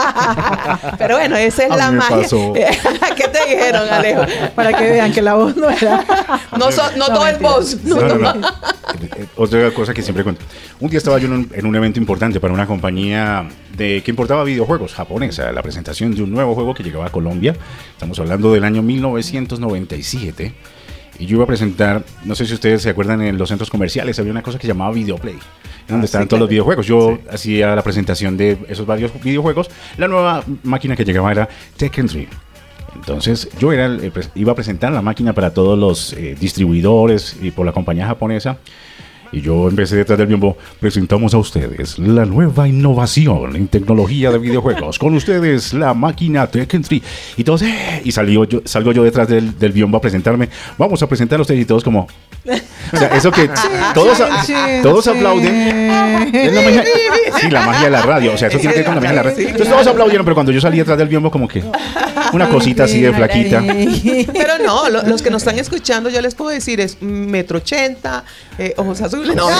Speaker 18: Pero bueno, esa es
Speaker 6: A
Speaker 18: la
Speaker 6: mí me
Speaker 18: magia.
Speaker 6: pasó.
Speaker 18: ¿Qué te dijeron, Alejo?
Speaker 6: Para que vean que la voz no era.
Speaker 18: No, so- no, todo es
Speaker 6: mentira.
Speaker 18: voz. No,
Speaker 4: No, no,
Speaker 18: no.
Speaker 4: no. eh, otra cosa que siempre cuento. Un día estaba yo en un, en un evento importante para una compañía de que importaba videojuegos japonesa, la presentación de un nuevo juego que llegaba a Colombia. Estamos hablando del año mil novecientos noventa y siete. Y yo iba a presentar, no sé si ustedes se acuerdan, en los centros comerciales había una cosa que llamaba Videoplay, donde ah, estaban sí, todos claro. los videojuegos. Yo sí. hacía la presentación de esos varios videojuegos. La nueva máquina que llegaba era Tekken tres. Entonces yo era el, iba a presentar la máquina para todos los eh, distribuidores y por la compañía japonesa. Y yo empecé detrás del biombo, presentamos a ustedes la nueva innovación en tecnología de videojuegos. Con ustedes la máquina Tekken tres. Y todos, eh, y salió yo, salgo yo detrás del, del biombo a presentarme. Vamos a presentar a ustedes y todos como... O sea, eso que todos, todos aplauden. Es la magia, sí, la magia de la radio. O sea, eso tiene que ver con la magia de la radio. Entonces todos aplaudieron, pero cuando yo salí detrás del biombo como que una cosita así de flaquita.
Speaker 18: Pero no, lo, los que nos están escuchando, yo les puedo decir, es metro ochenta, eh, ojos azules. No.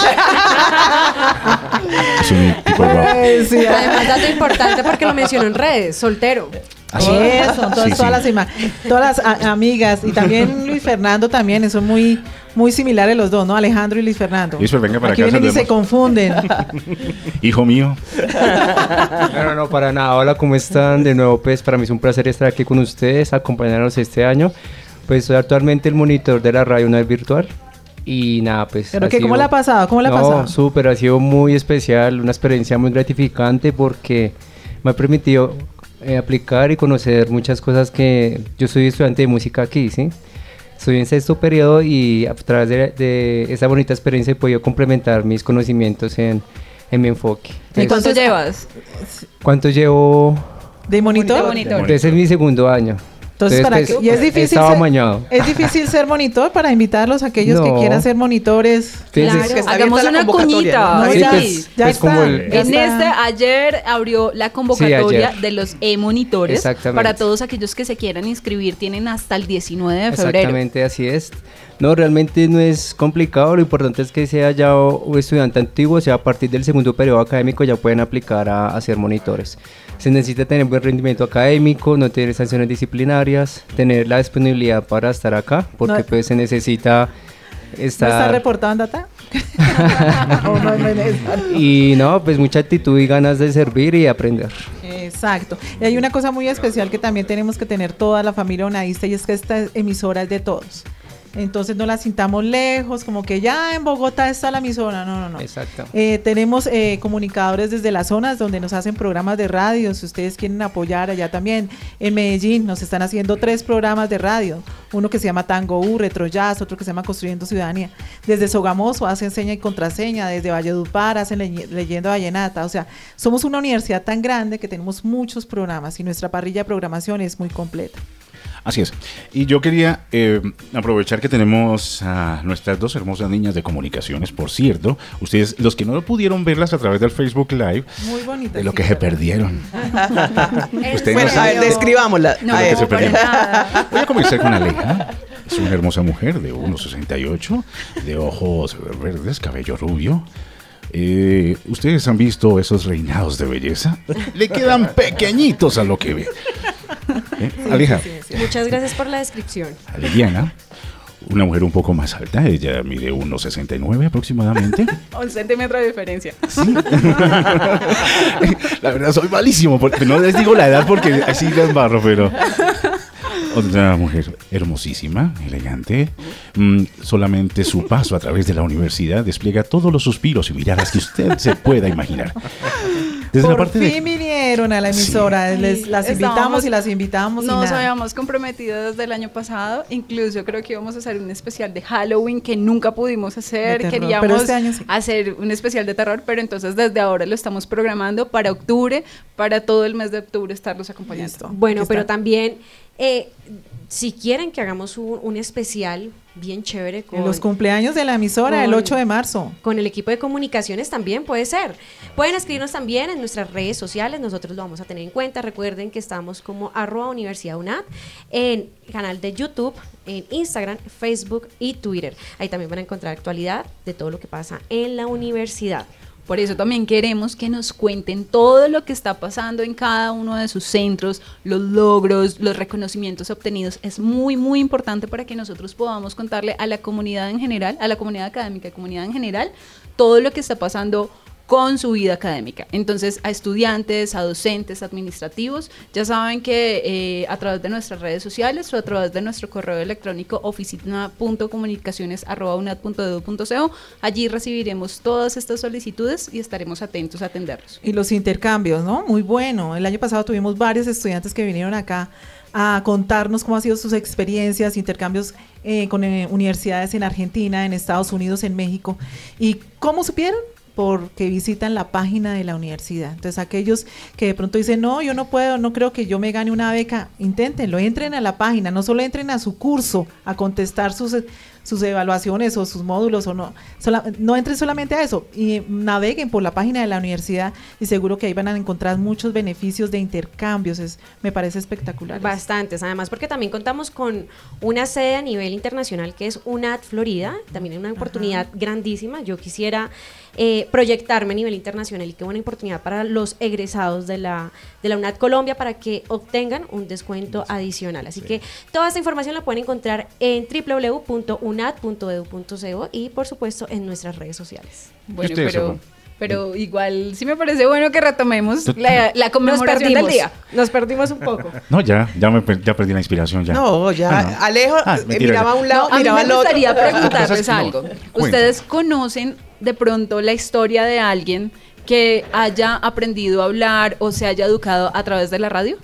Speaker 4: Es un tipo guapo.
Speaker 5: Sí, además, dato importante porque lo mencionó en redes, soltero.
Speaker 6: Así. Eso, todas, sí, sí. todas las, ima- todas las a- amigas y también Luis Fernando también, son muy muy similares los dos, ¿no? Alejandro y Luis Fernando.
Speaker 4: Luis, venga para
Speaker 6: Aquí
Speaker 4: acá.
Speaker 6: vienen y se confunden.
Speaker 4: Hijo mío.
Speaker 19: No, no, no, para nada. Hola, ¿cómo están? De nuevo, pues para mí es un placer estar aquí con ustedes, acompañarnos este año. Pues soy actualmente el monitor de la radio Una Vez Virtual. Y nada, pues...
Speaker 6: ¿Pero qué? ¿Cómo la ha pasado? ¿Cómo la ha
Speaker 19: no,
Speaker 6: pasado?
Speaker 19: No, súper, ha sido muy especial, una experiencia muy gratificante porque me ha permitido eh, aplicar y conocer muchas cosas que... Yo soy estudiante de música aquí, ¿sí? Estoy en sexto periodo y a través de, de esa bonita experiencia he podido complementar mis conocimientos en, en mi enfoque.
Speaker 7: ¿Y cuánto llevas?
Speaker 19: ¿Cuánto llevo?
Speaker 6: ¿De monitor?
Speaker 7: De monitor.
Speaker 19: Ese es mi segundo año.
Speaker 6: Entonces,
Speaker 19: Entonces
Speaker 6: para
Speaker 19: pues,
Speaker 6: que, y es difícil
Speaker 19: estaba
Speaker 6: ser,
Speaker 19: amañado.
Speaker 6: es difícil ser monitor para invitarlos a aquellos
Speaker 19: no.
Speaker 6: que quieran ser monitores.
Speaker 7: Claro, hagamos una cuñita.
Speaker 6: ¿no?
Speaker 19: Sí,
Speaker 6: ya,
Speaker 19: pues,
Speaker 6: ya
Speaker 19: pues
Speaker 6: está.
Speaker 19: Como el,
Speaker 7: en este, ayer abrió la convocatoria
Speaker 19: sí,
Speaker 7: de los e-monitores.
Speaker 19: Exactamente.
Speaker 7: Para todos aquellos que se quieran inscribir, tienen hasta el diecinueve de febrero.
Speaker 19: Exactamente, así es. No, realmente no es complicado, lo importante es que sea ya un estudiante antiguo, o sea, a partir del segundo periodo académico ya pueden aplicar a, a ser monitores. Se necesita tener buen rendimiento académico, no tener sanciones disciplinarias, tener la disponibilidad para estar acá, porque no, pues se necesita estar...
Speaker 6: ¿No está reportado en data?
Speaker 19: no, no, no es y no, pues mucha actitud y ganas de servir y aprender.
Speaker 6: Exacto. Y hay una cosa muy especial que también tenemos que tener toda la familia onadista y es que esta emisora es de todos. Entonces no la sintamos lejos, como que ya en Bogotá está la emisora, no, no, no.
Speaker 19: Exacto.
Speaker 6: Eh, tenemos eh, comunicadores desde las zonas donde nos hacen programas de radio, si ustedes quieren apoyar allá también. En Medellín nos están haciendo tres programas de radio, uno que se llama Tango U, Retro Jazz, otro que se llama Construyendo Ciudadanía. Desde Sogamoso hacen seña y contraseña, desde Valledupar hacen le- Leyenda Vallenata, o sea, somos una universidad tan grande que tenemos muchos programas y nuestra parrilla de programación es muy completa.
Speaker 4: Así es. Y yo quería eh, aprovechar que tenemos a nuestras dos hermosas niñas de comunicaciones, por cierto. Ustedes, los que no pudieron verlas a través del Facebook Live,
Speaker 6: muy bonita,
Speaker 4: de lo
Speaker 6: sí,
Speaker 4: que se perdieron.
Speaker 18: Ustedes bueno, no a ver, describámosla.
Speaker 7: No,
Speaker 4: a ver, se perdieron.
Speaker 7: nada.
Speaker 4: Voy a comenzar con Aleja. Es una hermosa mujer de uno sesenta y ocho, de ojos verdes, cabello rubio. Eh, ¿Ustedes han visto esos reinados de belleza? Le quedan pequeñitos a lo que ve. ¿Eh?
Speaker 5: Sí,
Speaker 4: Aleja.
Speaker 5: sí, sí, sí. Muchas gracias por la descripción.
Speaker 4: A Liliana, una mujer un poco más alta, ella mide uno sesenta y nueve aproximadamente.
Speaker 7: Un centímetro de diferencia.
Speaker 4: ¿Sí? La verdad soy malísimo, porque no les digo la edad porque así la embarro, pero... Otra mujer hermosísima, elegante. Mm, solamente su paso a través de la universidad despliega todos los suspiros y miradas que usted se pueda imaginar. Desde
Speaker 6: Por
Speaker 4: la parte
Speaker 6: fin
Speaker 4: de...
Speaker 6: vinieron a la emisora,
Speaker 7: Sí.
Speaker 6: Les, las invitamos
Speaker 7: Estábamos-
Speaker 6: y las invitamos. y
Speaker 7: Nos
Speaker 6: nada.
Speaker 7: habíamos comprometido desde el año pasado, incluso creo que íbamos a hacer un especial de Halloween que nunca pudimos hacer,
Speaker 6: De terror, pero
Speaker 7: queríamos
Speaker 6: este año sí.
Speaker 7: hacer un especial de terror, pero entonces desde ahora lo estamos programando para octubre, para todo el mes de octubre estarlos acompañando.
Speaker 6: Listo.
Speaker 5: Bueno,
Speaker 6: Aquí
Speaker 5: pero
Speaker 6: está.
Speaker 5: también, eh, si quieren que hagamos un, un especial bien chévere con...
Speaker 6: En los cumpleaños de la emisora,
Speaker 5: con-
Speaker 6: el ocho de marzo.
Speaker 5: Con el equipo de comunicaciones también puede ser. Pueden escribirnos también en nuestras redes sociales, nosotros lo vamos a tener en cuenta. Recuerden que estamos como arroba Universidad UNAD en canal de YouTube, en Instagram, Facebook y Twitter. Ahí también van a encontrar actualidad de todo lo que pasa en la universidad.
Speaker 7: Por eso también queremos que nos cuenten todo lo que está pasando en cada uno de sus centros, los logros, los reconocimientos obtenidos. Es muy, muy importante para que nosotros podamos contarle a la comunidad en general, a la comunidad académica y comunidad en general, todo lo que está pasando con su vida académica. Entonces, a estudiantes, a docentes, administrativos, ya saben que eh, a través de nuestras redes sociales o a través de nuestro correo electrónico oficina punto comunicaciones arroba unad punto edu punto co, allí recibiremos todas estas solicitudes y estaremos atentos a atenderlos.
Speaker 6: Y los intercambios, ¿no? Muy bueno. El año pasado tuvimos varios estudiantes que vinieron acá a contarnos cómo han sido sus experiencias, intercambios eh, con eh, universidades en Argentina, en Estados Unidos, en México. ¿Y cómo supieron? Porque visitan la página de la universidad. Entonces, aquellos que de pronto dicen, no, yo no puedo, no creo que yo me gane una beca, inténtenlo, entren a la página, no solo entren a su curso a contestar sus, sus evaluaciones o sus módulos, o no, sola, no entren solamente a eso, y naveguen por la página de la universidad y seguro que ahí van a encontrar muchos beneficios de intercambios. Es, me parece espectacular.
Speaker 5: Bastantes, además, porque también contamos con una sede a nivel internacional que es UNAD Florida, también es una oportunidad Ajá. grandísima. Yo quisiera Eh, proyectarme a nivel internacional y qué buena oportunidad para los egresados de la, de la UNAD Colombia para que obtengan un descuento adicional. Así sí. que toda esta información la pueden encontrar en doble u doble u doble u punto unad punto edu punto co y por supuesto en nuestras redes sociales.
Speaker 7: Bueno, pero, pero igual sí me parece bueno que retomemos la, la conmemoración del día.
Speaker 5: Nos perdimos un poco.
Speaker 4: No, ya, ya, me, ya perdí la inspiración. Ya.
Speaker 18: No, ya, ah, no. Alejo ah, eh, miraba a un lado,
Speaker 7: no,
Speaker 18: miraba
Speaker 7: al otro. A mí me gustaría preguntarles
Speaker 4: no,
Speaker 7: algo.
Speaker 4: no,
Speaker 7: ¿Ustedes conocen de pronto la historia de alguien que haya aprendido a hablar o se haya educado a través de la radio?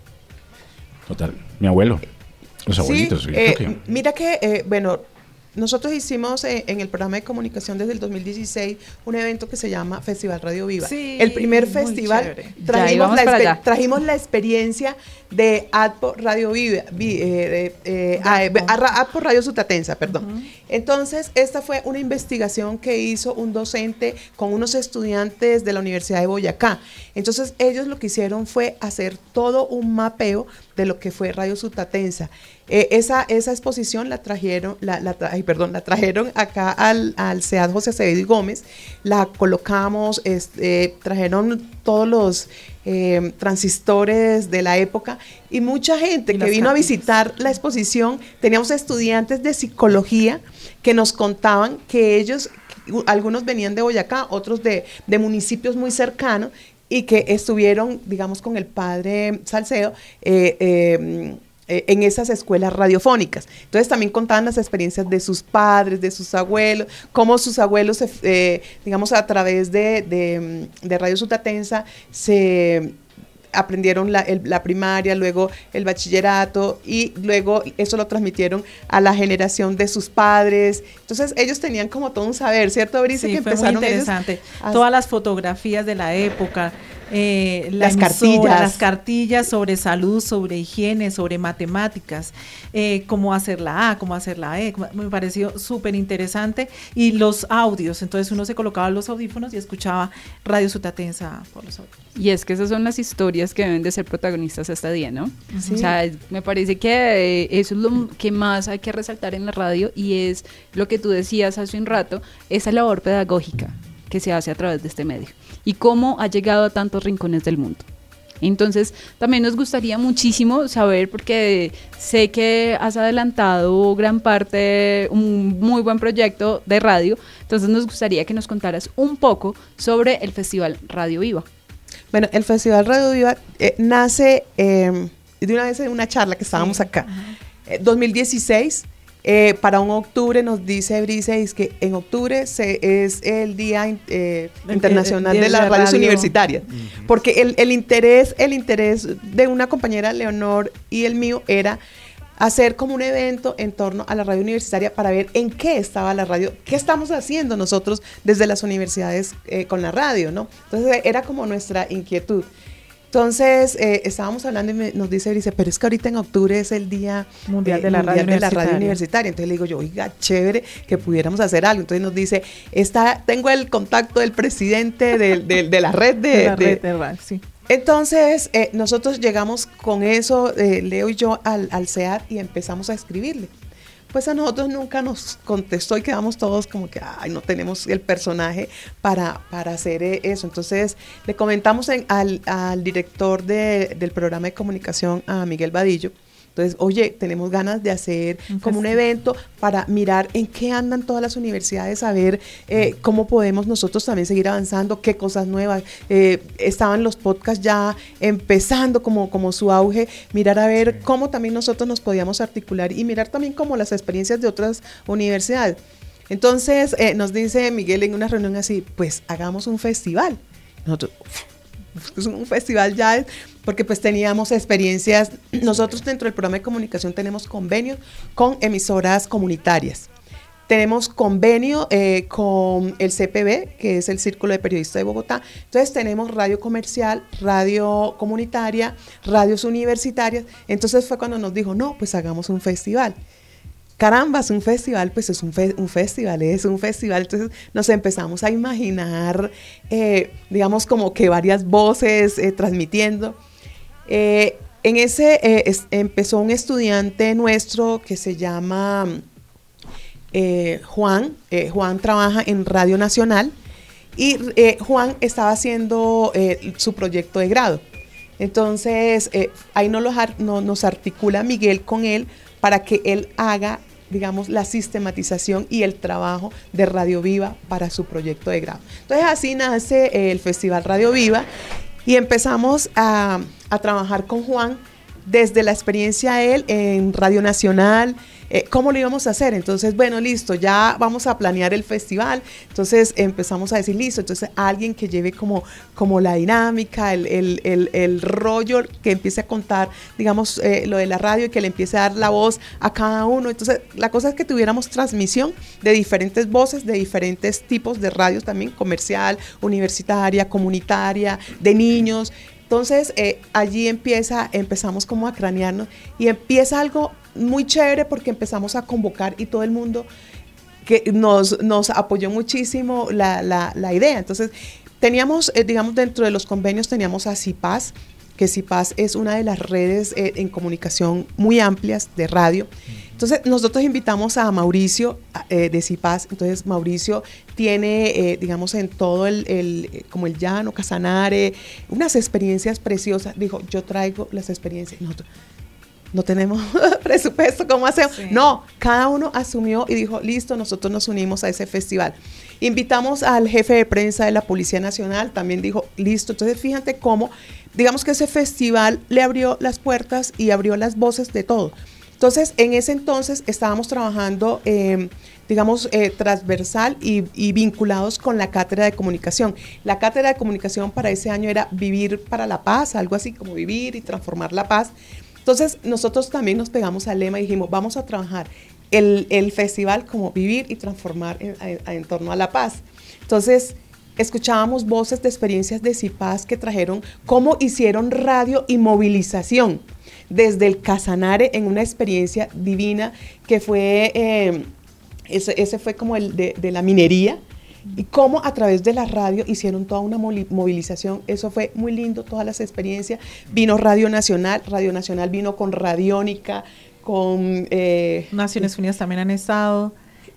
Speaker 4: Total, mi abuelo, los
Speaker 18: sí,
Speaker 4: abuelitos.
Speaker 18: Eh, que... Mira que, eh, bueno, nosotros hicimos eh, en el programa de comunicación desde el dos mil dieciséis un evento que se llama Festival Radio Viva.
Speaker 6: Sí,
Speaker 18: el primer festival, trajimos la, trajimos la experiencia de ADPO Radio Viva, vi, eh, eh, eh, ADPO Radio Sutatensa, perdón. Uh-huh. Entonces, esta fue una investigación que hizo un docente con unos estudiantes de la Universidad de Boyacá. Entonces, ellos lo que hicieron fue hacer todo un mapeo de lo que fue Radio Sutatensa. Eh, esa, esa exposición la trajeron, la, la tra- ay, perdón, la trajeron acá al, al C E A D José Acevedo y Gómez, la colocamos, este, trajeron todos los eh, transistores de la época y mucha gente que vino cartillas. a visitar la exposición. Teníamos estudiantes de psicología que nos contaban que ellos, algunos venían de Boyacá, otros de, de municipios muy cercanos y que estuvieron, digamos, con el padre Salcedo, eh, eh, en esas escuelas radiofónicas. Entonces también contaban las experiencias de sus padres, de sus abuelos, cómo sus abuelos, eh, digamos, a través de, de, de Radio Sutatensa se aprendieron la, el, la primaria, luego el bachillerato y luego eso lo transmitieron a la generación de sus padres. Entonces ellos tenían como todo un saber, ¿cierto, Brice?
Speaker 6: Sí,
Speaker 18: que
Speaker 6: fue
Speaker 18: empezaron
Speaker 6: muy interesante.
Speaker 18: A...
Speaker 6: Todas las fotografías de la época, eh, la
Speaker 18: las
Speaker 6: emisora,
Speaker 18: cartillas.
Speaker 6: las cartillas sobre salud, sobre higiene, sobre matemáticas, eh, cómo hacer la A, cómo hacer la E, me pareció súper interesante. Y los audios, entonces uno se colocaba los audífonos y escuchaba Radio Sutatensa por los audífonos.
Speaker 7: Y es que esas son las historias que deben de ser protagonistas este día, ¿no?
Speaker 6: Sí.
Speaker 7: O sea, me parece que eh, eso es lo que más hay que resaltar en la radio y es lo que tú decías hace un rato, esa labor pedagógica que se hace a través de este medio y cómo ha llegado a tantos rincones del mundo. Entonces, también nos gustaría muchísimo saber, porque sé que has adelantado gran parte, un muy buen proyecto de radio, entonces nos gustaría que nos contaras un poco sobre el Festival Radio Viva.
Speaker 18: Bueno, el Festival Radio Viva eh, nace eh, de una vez en una charla que estábamos sí. acá. Uh-huh. Eh, dos mil dieciséis, eh, para un octubre nos dice Brice, es que en octubre se, es el Día eh, Internacional de, de, de las Radios radio. Universitarias. Uh-huh. Porque el, el, interés, el interés de una compañera, Leonor, y el mío era hacer como un evento en torno a la radio universitaria para ver en qué estaba la radio, qué estamos haciendo nosotros desde las universidades eh, con la radio, ¿no? Entonces era como nuestra inquietud. Entonces eh, estábamos hablando y me, nos dice Brice, pero es que ahorita en octubre es el Día
Speaker 6: Mundial,
Speaker 18: eh,
Speaker 6: de, la
Speaker 18: mundial
Speaker 6: radio
Speaker 18: de la Radio Universitaria. Entonces le digo yo, oiga, chévere que pudiéramos hacer algo. Entonces nos dice, está, tengo el contacto del presidente de, de, de la red de...
Speaker 6: de la
Speaker 18: de,
Speaker 6: red de radio, sí.
Speaker 18: Entonces, eh, nosotros llegamos con eso, eh, Leo y yo, al, al C E A D y empezamos a escribirle. pues a nosotros nunca nos contestó y quedamos todos como que, ay, no tenemos el personaje para, para hacer eso. Entonces le comentamos en, al, al director de, del programa de comunicación, a Miguel Vadillo. Entonces, oye, tenemos ganas de hacer un como un evento para mirar en qué andan todas las universidades, a ver eh, cómo podemos nosotros también seguir avanzando, qué cosas nuevas. Eh, estaban los podcasts ya empezando como, como su auge, mirar a ver sí. cómo también nosotros nos podíamos articular y mirar también como las experiencias de otras universidades. Entonces, eh, nos dice Miguel en una reunión así, pues hagamos un festival. Nosotros, es un festival ya, porque pues teníamos experiencias, nosotros dentro del programa de comunicación tenemos convenios con emisoras comunitarias, tenemos convenio eh, con el C P B, que es el Círculo de Periodistas de Bogotá, entonces tenemos radio comercial, radio comunitaria, radios universitarias, entonces fue cuando nos dijo, no, pues hagamos un festival. Caramba, es un festival, pues es un, fe, un festival, es un festival. Entonces nos empezamos a imaginar, eh, digamos, como que varias voces eh, transmitiendo. Eh, en ese eh, es, empezó un estudiante nuestro que se llama eh, Juan. Eh, Juan trabaja en Radio Nacional y eh, Juan estaba haciendo eh, su proyecto de grado. Entonces, eh, ahí no los, no, nos articula Miguel con él para que él haga, digamos, la sistematización y el trabajo de Radio Viva para su proyecto de grado. Entonces así nace el Festival Radio Viva y empezamos a, a trabajar con Juan desde la experiencia de él en Radio Nacional, eh, cómo lo íbamos a hacer. Entonces, bueno, listo, ya vamos a planear el festival. Entonces empezamos a decir, listo, entonces alguien que lleve como, como la dinámica, el, el, el, el rollo, que empiece a contar, digamos, eh, lo de la radio y que le empiece a dar la voz a cada uno. Entonces, la cosa es que tuviéramos transmisión de diferentes voces, de diferentes tipos de radios también, comercial, universitaria, comunitaria, de niños. Entonces, eh, allí empieza, empezamos como a cranearnos y empieza algo muy chévere porque empezamos a convocar y todo el mundo que nos, nos apoyó muchísimo la, la, la idea. Entonces, teníamos, eh, digamos, dentro de los convenios teníamos a CIPAS, que CIPAS es una de las redes eh, en comunicación muy amplias de radio. Entonces, nosotros invitamos a Mauricio eh, de CIPAS. Entonces, Mauricio tiene, eh, digamos, en todo el, el, como el llano, Casanare, unas experiencias preciosas. Dijo, yo traigo las experiencias. Nosotros no tenemos presupuesto, ¿cómo hacemos? Sí. No, cada uno asumió y dijo, listo, nosotros nos unimos a ese festival. Invitamos al jefe de prensa de la Policía Nacional, también dijo, listo. Entonces, fíjate cómo, digamos que ese festival le abrió las puertas y abrió las voces de todo. Entonces, en ese entonces estábamos trabajando, eh, digamos, eh, transversal y, y vinculados con la Cátedra de Comunicación. La Cátedra de Comunicación para ese año era Vivir para la Paz, algo así como vivir y transformar la paz. Entonces, nosotros también nos pegamos al lema y dijimos, vamos a trabajar el, el festival como vivir y transformar en, en, en torno a la paz. Entonces, escuchábamos voces de experiencias de CIPAS que trajeron cómo hicieron radio y movilización desde el Casanare en una experiencia divina que fue, eh, ese, ese fue como el de, de la minería, y cómo a través de la radio hicieron toda una movilización. Eso fue muy lindo, todas las experiencias. Vino Radio Nacional, Radio Nacional vino con Radiónica, con... Eh,
Speaker 6: Naciones Unidas también han estado.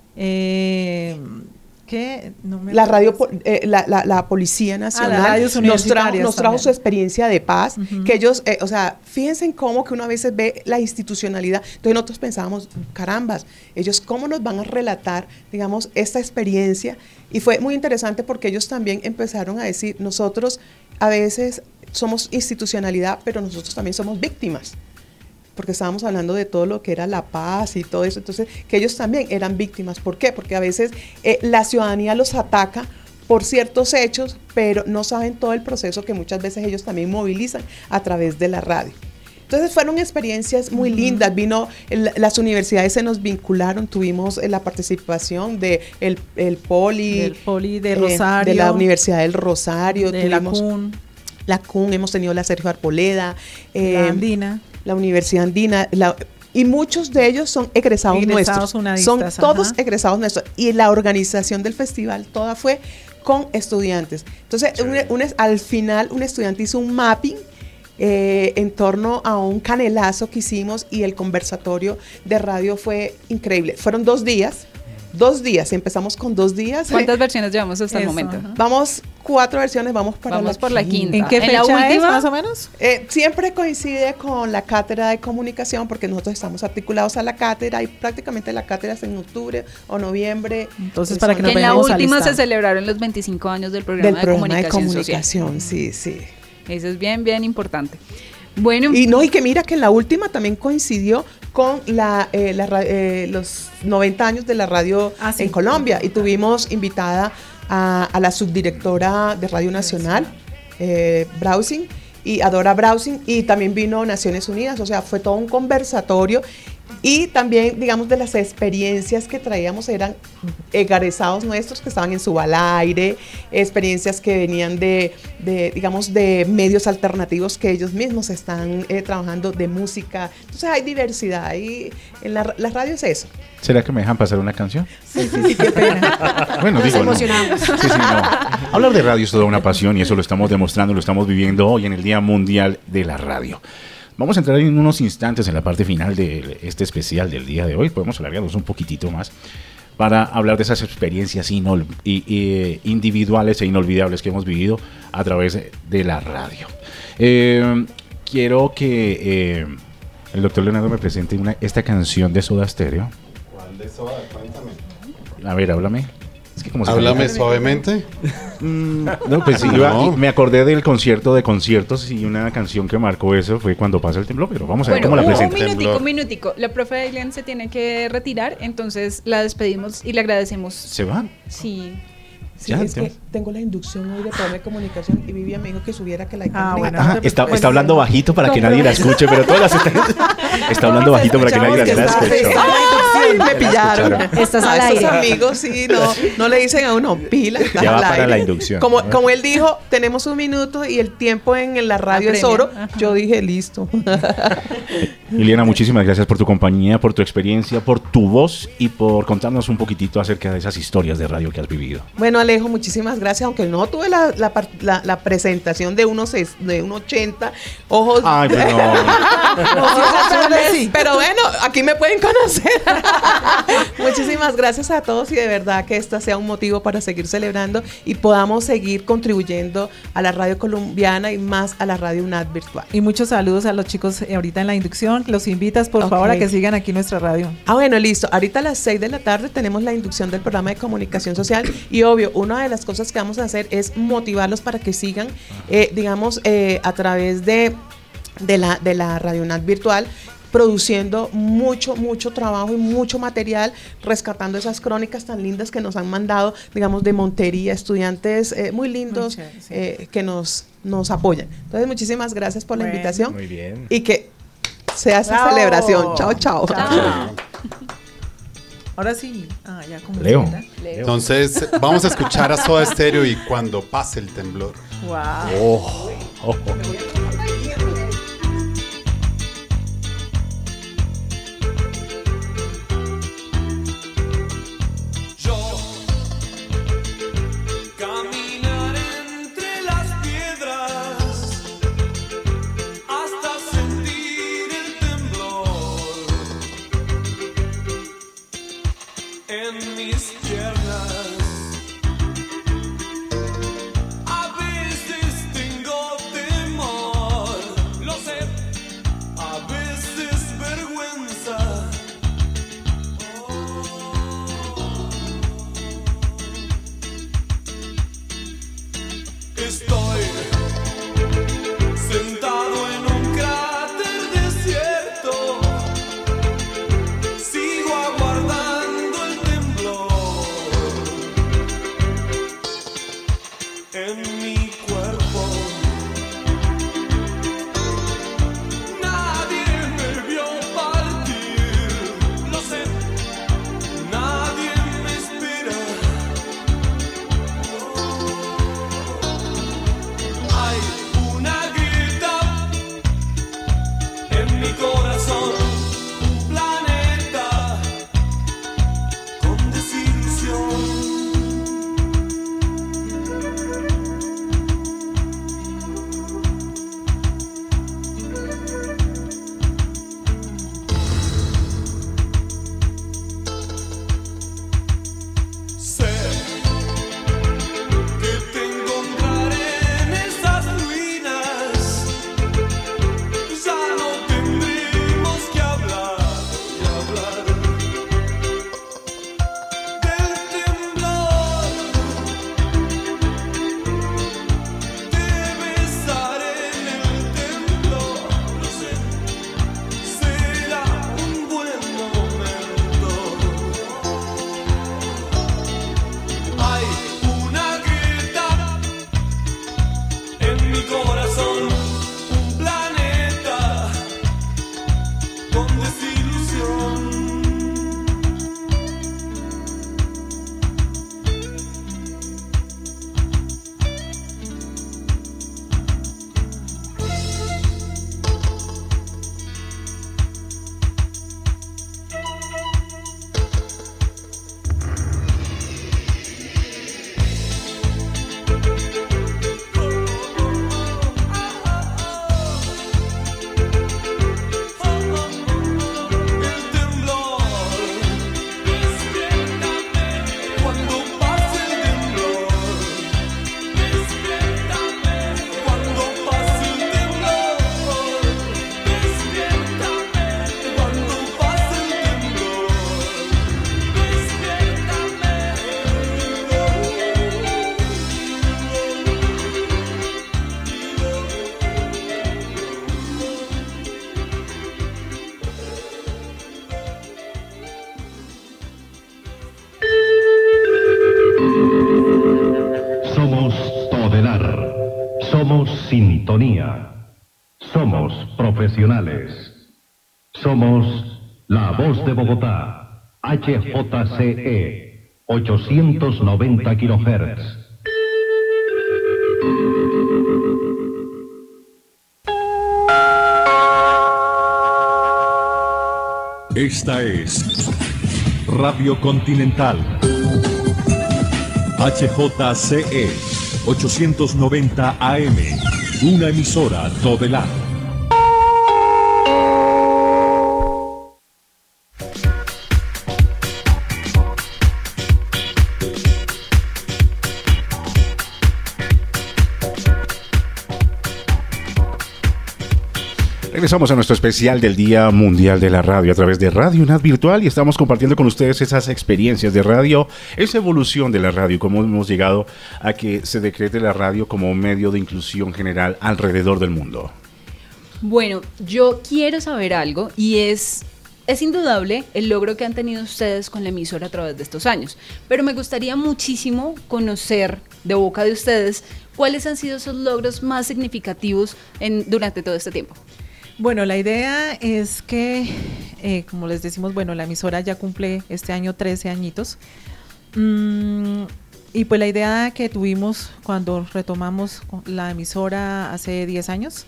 Speaker 6: Eh, ¿Qué? No me
Speaker 18: la radio, eh, la, la, la Policía Nacional
Speaker 6: ah,
Speaker 18: nos trajo, nos trajo su experiencia de paz, uh-huh. que ellos, eh, o sea, fíjense en cómo que uno a veces ve la institucionalidad. Entonces nosotros pensábamos, carambas, ellos cómo nos van a relatar, digamos, esta experiencia. Y fue muy interesante porque ellos también empezaron a decir, nosotros a veces somos institucionalidad, pero nosotros también somos víctimas. Porque estábamos hablando de todo lo que era la paz y todo eso, entonces que ellos también eran víctimas. ¿Por qué? Porque a veces eh, la ciudadanía los ataca por ciertos hechos, pero no saben todo el proceso que muchas veces ellos también movilizan a través de la radio. Entonces fueron experiencias muy uh-huh. lindas, vino, el, las universidades se nos vincularon, tuvimos eh, la participación de el, el Poli,
Speaker 6: del Poli de Rosario,
Speaker 18: eh, de la Universidad del Rosario,
Speaker 6: de la
Speaker 18: tuvimos
Speaker 6: C U N,
Speaker 18: la C U N, hemos tenido la Sergio Arboleda, eh,
Speaker 6: la Andina,
Speaker 18: la Universidad Andina, la, y muchos de ellos son egresados, egresados nuestros, son todos ajá. egresados nuestros, y la organización del festival toda fue con estudiantes. Entonces, un, un, al final un estudiante hizo un mapping eh, en torno a un canelazo que hicimos y el conversatorio de radio fue increíble. Fueron dos días. Dos días, empezamos con dos días.
Speaker 7: ¿Cuántas eh? versiones llevamos hasta Eso, el momento?
Speaker 18: Ajá. Vamos cuatro versiones, vamos para
Speaker 7: vamos
Speaker 18: la
Speaker 7: por la quinta.
Speaker 6: ¿En qué fecha ¿En la última? Es, más o menos?
Speaker 18: Eh, siempre coincide con la cátedra de comunicación porque nosotros estamos articulados a la cátedra y prácticamente la cátedra es en octubre o noviembre.
Speaker 6: Entonces, para que nos
Speaker 7: en la última se celebraron los veinticinco años del programa,
Speaker 18: del
Speaker 7: de,
Speaker 18: programa
Speaker 7: comunicación
Speaker 18: de comunicación.
Speaker 7: social.
Speaker 18: Sí, sí.
Speaker 7: Eso es bien, bien importante. Bueno.
Speaker 18: Y no, y que mira que en la última también coincidió con la, eh, la eh, los noventa años de la radio ah, sí. en Colombia y tuvimos invitada a, a la subdirectora de Radio Nacional, eh, Browsing, y Adora Browsing, y también vino Naciones Unidas, o sea, fue todo un conversatorio. Y también, digamos, de las experiencias que traíamos eran egresados nuestros que estaban en Subalaire, experiencias que venían de, de, digamos, de medios alternativos que ellos mismos están eh, trabajando, de música. Entonces hay diversidad y en la, la radio es eso.
Speaker 4: ¿Será que me dejan pasar una canción?
Speaker 18: Sí, sí, sí, qué pena.
Speaker 4: Bueno,
Speaker 18: Nos
Speaker 4: digo,
Speaker 18: emocionamos.
Speaker 4: No. Sí, sí, no. Hablar de radio es toda una pasión y eso lo estamos demostrando, lo estamos viviendo hoy en el Día Mundial de la Radio. Vamos a entrar en unos instantes en la parte final de este especial del día de hoy. Podemos alargarnos un poquitito más para hablar de esas experiencias inol- y, y, individuales e inolvidables que hemos vivido a través de la radio. Eh, quiero que eh, el doctor Leonardo me presente una, esta canción de Soda Stereo.
Speaker 9: ¿Cuál de Soda? Cuéntame.
Speaker 4: A ver, háblame. Es que como
Speaker 9: Háblame suavemente.
Speaker 4: Mm, no, pues iba, no. Me acordé del concierto de conciertos y una canción que marcó eso fue Cuando pasa el temblor, pero vamos a
Speaker 7: bueno,
Speaker 4: ver cómo la presenta.
Speaker 7: Un minutico, un minutico. La profe Aileen se tiene que retirar, entonces la despedimos y le agradecemos.
Speaker 4: ¿Se va?
Speaker 7: Sí.
Speaker 18: Sí, ya, es ya. que tengo la inducción hoy de programa de comunicación y Vivian me dijo que subiera que la
Speaker 4: ah, bueno. Ajá, está, está hablando bajito para no, que nadie la escuche, pero todas las está, está hablando no, bajito para que nadie la, la escuche.
Speaker 18: Ay, me pillaron.
Speaker 7: Estás
Speaker 18: al
Speaker 7: aire.
Speaker 18: A esos amigos, sí, no, no le dicen a uno pila.
Speaker 4: Ya va para la inducción.
Speaker 18: Como, como él dijo, tenemos un minuto y el tiempo en la radio es oro. Ajá. Yo dije, listo.
Speaker 4: Liliana, muchísimas gracias por tu compañía, por tu experiencia, por tu voz y por contarnos un poquitito acerca de esas historias de radio que has vivido.
Speaker 18: Bueno, Alejo, muchísimas gracias, aunque no tuve la, la, la, la presentación de unos de un ochenta ojos.
Speaker 4: Ay, pero no.
Speaker 18: Pero bueno, aquí me pueden conocer. Muchísimas gracias a todos y de verdad que esta sea un motivo para seguir celebrando y podamos seguir contribuyendo a la radio colombiana y más a la radio UNAD virtual.
Speaker 6: Y muchos saludos a los chicos ahorita en la inducción. Los invitas por okay. favor a que sigan aquí nuestra radio.
Speaker 18: Ah, bueno, listo. Ahorita a las seis de la tarde tenemos la inducción del programa de comunicación social y obvio, una de las cosas que vamos a hacer es motivarlos para que sigan, eh, digamos, eh, a través de, de, la, de la Radio UNAD virtual, produciendo mucho, mucho trabajo y mucho material, rescatando esas crónicas tan lindas que nos han mandado, digamos, de Montería, estudiantes eh, muy lindos muy chévere, sí. eh, que nos, nos apoyan. Entonces, muchísimas gracias por bueno, la invitación.
Speaker 4: Muy bien.
Speaker 18: Y que sea esa Bravo. Celebración. Chao, chao.
Speaker 6: Chao. Ahora sí. Ah, ya como
Speaker 4: Leo.
Speaker 9: Leo. Entonces, vamos a escuchar a Soda Stereo y Cuando pase el temblor.
Speaker 6: Wow.
Speaker 4: Oh, oh, oh.
Speaker 20: En mis piernas, a veces tengo temor, lo sé, a veces vergüenza. Oh. Estoy sentado en un cráter desierto, sigo aguardando en mi cuerpo. Nadie me vio partir, lo sé, nadie me espera. Oh.
Speaker 12: Somos Todelar. Somos sintonía. Somos profesionales. Somos la voz de Bogotá. H J C E. ochocientos noventa kilohertz.
Speaker 10: Esta es Radio Continental. H J C E ochocientos noventa A M. Una emisora Todelar.
Speaker 4: Regresamos a nuestro especial del Día Mundial de la Radio a través de Radio UNAD Virtual y estamos compartiendo con ustedes esas experiencias de radio, esa evolución de la radio, cómo hemos llegado a que se decrete la radio como un medio de inclusión general alrededor del mundo.
Speaker 7: Bueno, yo quiero saber algo y es, es indudable el logro que han tenido ustedes con la emisora a través de estos años, pero me gustaría muchísimo conocer de boca de ustedes cuáles han sido esos logros más significativos en, durante todo este tiempo.
Speaker 6: Bueno, la idea es que, eh, como les decimos, bueno, la emisora ya cumple este año trece añitos. Mm, y pues la idea que tuvimos cuando retomamos la emisora hace diez años,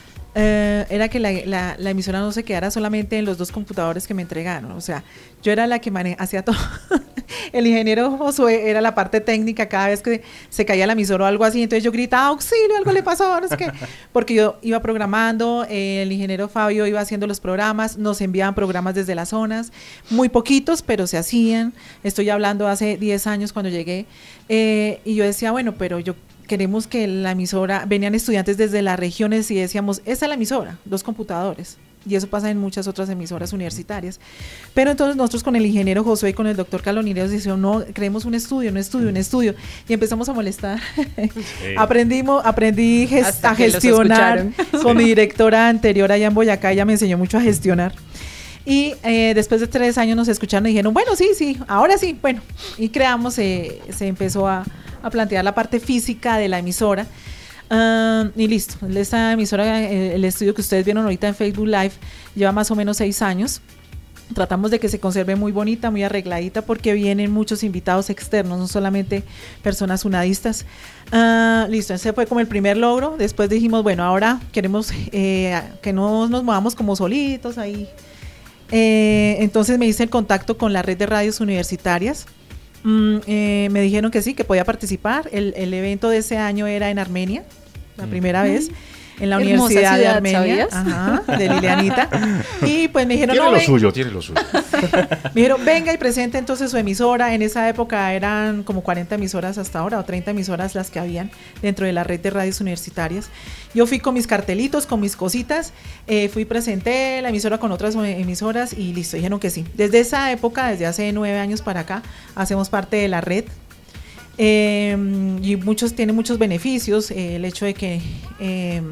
Speaker 6: eh, era que la, la, la emisora no se quedara solamente en los dos computadores que me entregaron. O sea, yo era la que mane- hacía todo. El ingeniero Josué era la parte técnica cada vez que se caía la emisora o algo así, entonces yo gritaba, auxilio, algo le pasó, no sé qué, porque yo iba programando, eh, el ingeniero Fabio iba haciendo los programas, nos enviaban programas desde las zonas, muy poquitos, pero se hacían. Estoy hablando hace diez años cuando llegué, eh, y yo decía, bueno, pero yo queremos que la emisora, venían estudiantes desde las regiones y decíamos, esa es la emisora, dos computadores. Y eso pasa en muchas otras emisoras universitarias. Pero entonces nosotros con el ingeniero Josué y con el doctor Calonireos decimos, no, creemos un estudio, un estudio, un estudio. Y empezamos a molestar. Sí. Aprendimos, aprendí gest- a gestionar con mi directora anterior allá en Boyacá, ella me enseñó mucho a gestionar. Y eh, después de tres años nos escucharon y dijeron, bueno, sí, sí, ahora sí, bueno. Y creamos, eh, se empezó a, a plantear la parte física de la emisora. Uh, y listo, esta emisora, eh, el estudio que ustedes vieron ahorita en Facebook Live, lleva más o menos seis años. Tratamos de que se conserve muy bonita, muy arregladita, porque vienen muchos invitados externos, no solamente personas unadistas. Uh, listo, ese fue como el primer logro. Después dijimos, bueno, ahora queremos eh, que no nos movamos como solitos ahí. Eh, entonces me hice el contacto con la red de radios universitarias. Mm, eh, me dijeron que sí, que podía participar. El, el evento de ese año era en Armenia, la primera vez, en la
Speaker 7: Hermosa
Speaker 6: Universidad
Speaker 7: ciudad,
Speaker 6: de Armenia,
Speaker 7: ¿sabías?
Speaker 6: ajá, de Lilianita. Y pues me dijeron,
Speaker 4: Tiene
Speaker 6: no,
Speaker 4: lo
Speaker 6: ven.
Speaker 4: suyo, tiene lo suyo.
Speaker 6: Me dijeron, venga y presente entonces su emisora. En esa época eran como cuarenta emisoras hasta ahora, o treinta emisoras las que habían dentro de la red de radios universitarias. Yo fui con mis cartelitos, con mis cositas, eh, fui, presenté la emisora con otras emisoras y listo, dijeron que sí. Desde esa época, desde hace nueve años para acá, hacemos parte de la red. Eh, y muchos tienen muchos beneficios, eh, el hecho de que eh,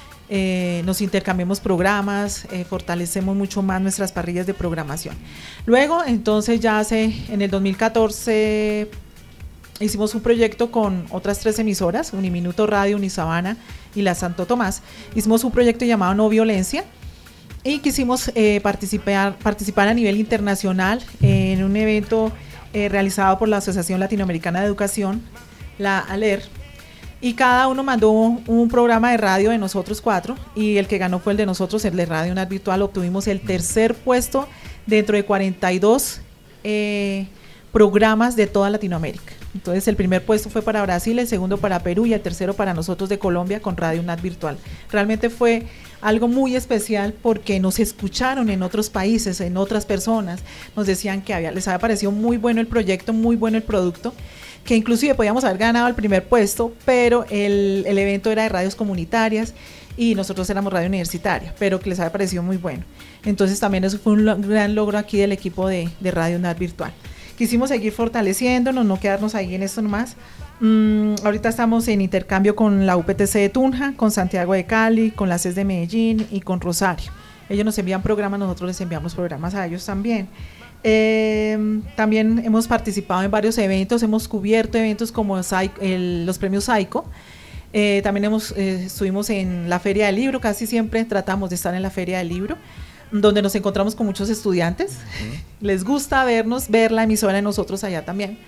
Speaker 6: eh, nos intercambiemos programas, eh, fortalecemos mucho más nuestras parrillas de programación. Luego, entonces ya hace, en el dos mil catorce, hicimos un proyecto con otras tres emisoras, Uniminuto Radio, Unisabana y la Santo Tomás. Hicimos un proyecto llamado No Violencia y quisimos eh, participar, participar a nivel internacional en un evento Eh, realizado por la Asociación Latinoamericana de Educación, la A L E R, y cada uno mandó un, un programa de radio de nosotros cuatro, y el que ganó fue el de nosotros, el de Radio UNAD Virtual. Obtuvimos el tercer puesto dentro de cuarenta y dos eh, programas de toda Latinoamérica. Entonces el primer puesto fue para Brasil, el segundo para Perú y el tercero para nosotros de Colombia con Radio UNAD Virtual. Realmente fue algo muy especial porque nos escucharon en otros países, en otras personas, nos decían que había, les había parecido muy bueno el proyecto, muy bueno el producto, que inclusive podíamos haber ganado el primer puesto, pero el, el evento era de radios comunitarias y nosotros éramos radio universitaria, pero que les había parecido muy bueno. Entonces también eso fue un lo, gran logro aquí del equipo de, de Radio UNAD Virtual. Quisimos seguir fortaleciéndonos, no quedarnos ahí en esto nomás. Mm, ahorita estamos en intercambio con la U P T C de Tunja, con Santiago de Cali, con la C E S de Medellín y con Rosario. Ellos nos envían programas, nosotros les enviamos programas a ellos también. Eh, también hemos participado en varios eventos, hemos cubierto eventos como Psy- el- los premios Psycho. Eh, también hemos, eh, estuvimos en la Feria del Libro, casi siempre tratamos de estar en la Feria del Libro, donde nos encontramos con muchos estudiantes. Uh-huh. Les gusta vernos, ver la emisora de nosotros allá también.